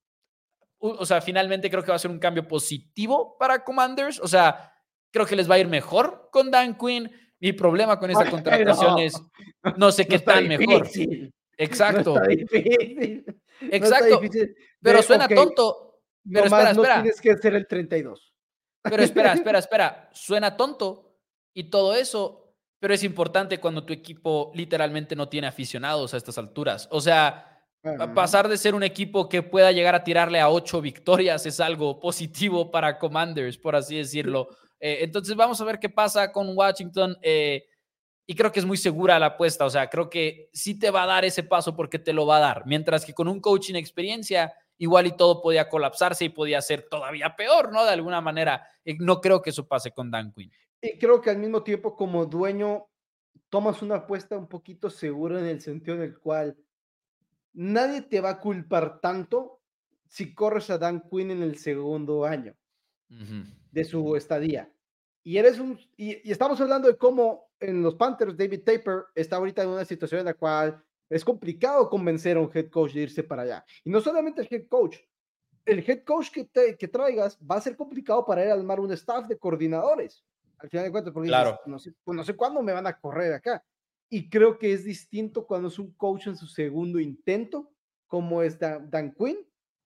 O sea, finalmente creo que va a ser un cambio positivo para Commanders. O sea, creo que les va a ir mejor con Dan Quinn. Mi problema con esta contratación es no sé qué no tan difícil. mejor. Exacto. No está difícil. Exacto. No está difícil. Pero suena okay. tonto. Pero Nomás espera, espera. No tienes que hacer el treinta y dos. Pero espera, espera, espera. Suena tonto y todo eso, pero es importante cuando tu equipo literalmente no tiene aficionados a estas alturas. O sea, uh-huh. pasar de ser un equipo que pueda llegar a tirarle a ocho victorias es algo positivo para Commanders, por así decirlo. Eh, entonces vamos a ver qué pasa con Washington eh, y creo que es muy segura la apuesta. O sea, creo que sí te va a dar ese paso porque te lo va a dar. Mientras que con un coach sin experiencia igual y todo podía colapsarse y podía ser todavía peor, ¿no? De alguna manera, eh, no creo que eso pase con Dan Quinn. Y creo que al mismo tiempo, como dueño, tomas una apuesta un poquito segura en el sentido en el cual nadie te va a culpar tanto si corres a Dan Quinn en el segundo año Ujú. de su estadía. Y eres un y, y estamos hablando de cómo en los Panthers David Tepper está ahorita en una situación en la cual es complicado convencer a un head coach de irse para allá. Y no solamente el head coach, el head coach que, te, que traigas va a ser complicado para él armar un staff de coordinadores. Al final de cuentas, porque dices, Claro, no sé, pues no sé cuándo me van a correr acá. Y creo que es distinto cuando es un coach en su segundo intento, como es Dan, Dan Quinn.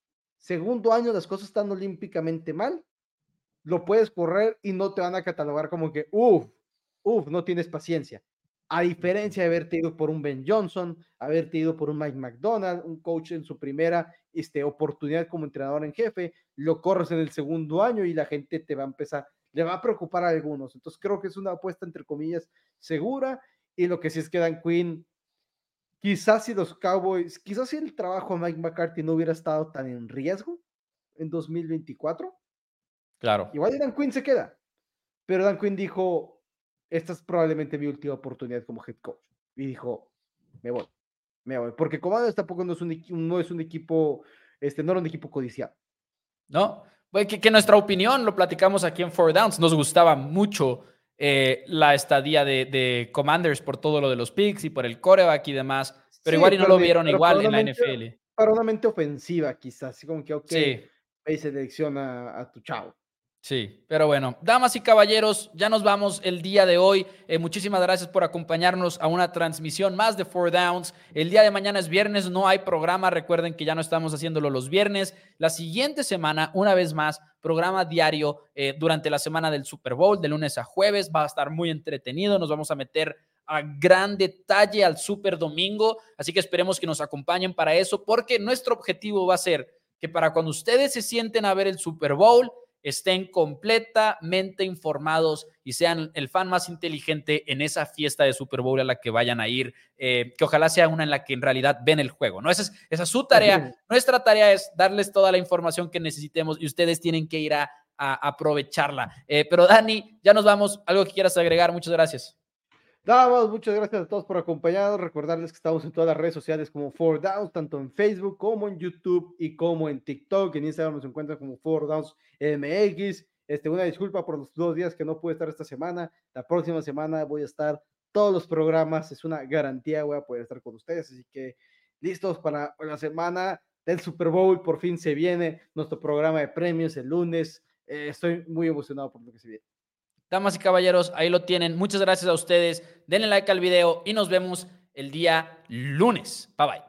Segundo año, las cosas están olímpicamente mal, lo puedes correr y no te van a catalogar como que, uff, uff, no tienes paciencia. A diferencia de haberte ido por un Ben Johnson, haberte ido por un Mike McDonald, un coach en su primera este, oportunidad como entrenador en jefe, lo corres en el segundo año y la gente te va a empezar, le va a preocupar a algunos. Entonces creo que es una apuesta, entre comillas, segura. Y lo que sí es que Dan Quinn, quizás si los Cowboys, quizás si el trabajo de Mike McCarthy no hubiera estado tan en riesgo en dos mil veinticuatro, claro. igual Dan Quinn se queda. Pero Dan Quinn dijo, esta es probablemente mi última oportunidad como head coach. Y dijo, me voy, me voy. Porque Commanders tampoco no es un, no es un equipo, este, no era un equipo codiciado. ¿No? Pues que, que nuestra opinión, lo platicamos aquí en Four Downs, nos gustaba mucho eh, la estadía de, de Commanders por todo lo de los picks y por el coreback y demás, pero Sí, igual y no pero, lo de, vieron pero para, igual una en la mente, N F L. para una mente ofensiva, quizás. Así como que, ok, Sí, me selección a, a tu chavo. sí, pero bueno, damas y caballeros, ya nos vamos el día de hoy. Eh, muchísimas gracias por acompañarnos a una transmisión más de Four Downs. El día de mañana es viernes, no hay programa. Recuerden que ya no estamos haciéndolo los viernes. La siguiente semana, una vez más, programa diario eh, durante la semana del Super Bowl, de lunes a jueves. Va a estar muy entretenido. Nos vamos a meter a gran detalle al Super Domingo. Así que esperemos que nos acompañen para eso, porque nuestro objetivo va a ser que para cuando ustedes se sienten a ver el Super Bowl, estén completamente informados y sean el fan más inteligente en esa fiesta de Super Bowl a la que vayan a ir, eh, que ojalá sea una en la que en realidad ven el juego, ¿no? Esa es, esa es su tarea. Nuestra tarea es darles toda la información que necesitemos y ustedes tienen que ir a, a aprovecharla. Eh, pero Dani, ya nos vamos. ¿Algo que quieras agregar? Muchas gracias. Nada más, muchas gracias a todos por acompañarnos. Recordarles que estamos en todas las redes sociales como Four Downs, tanto en Facebook como en YouTube y como en TikTok. En Instagram nos encuentran como Four Downs M X. Este, una disculpa por los dos días que no pude estar esta semana. La próxima semana voy a estar todos los programas. Es una garantía, voy a poder estar con ustedes. Así que listos para la semana del Super Bowl. Por fin se viene nuestro programa de premios el lunes. Eh, estoy muy emocionado por lo que se viene. Damas y caballeros, ahí lo tienen. Muchas gracias a ustedes. Denle like al video y nos vemos el día lunes. Bye bye.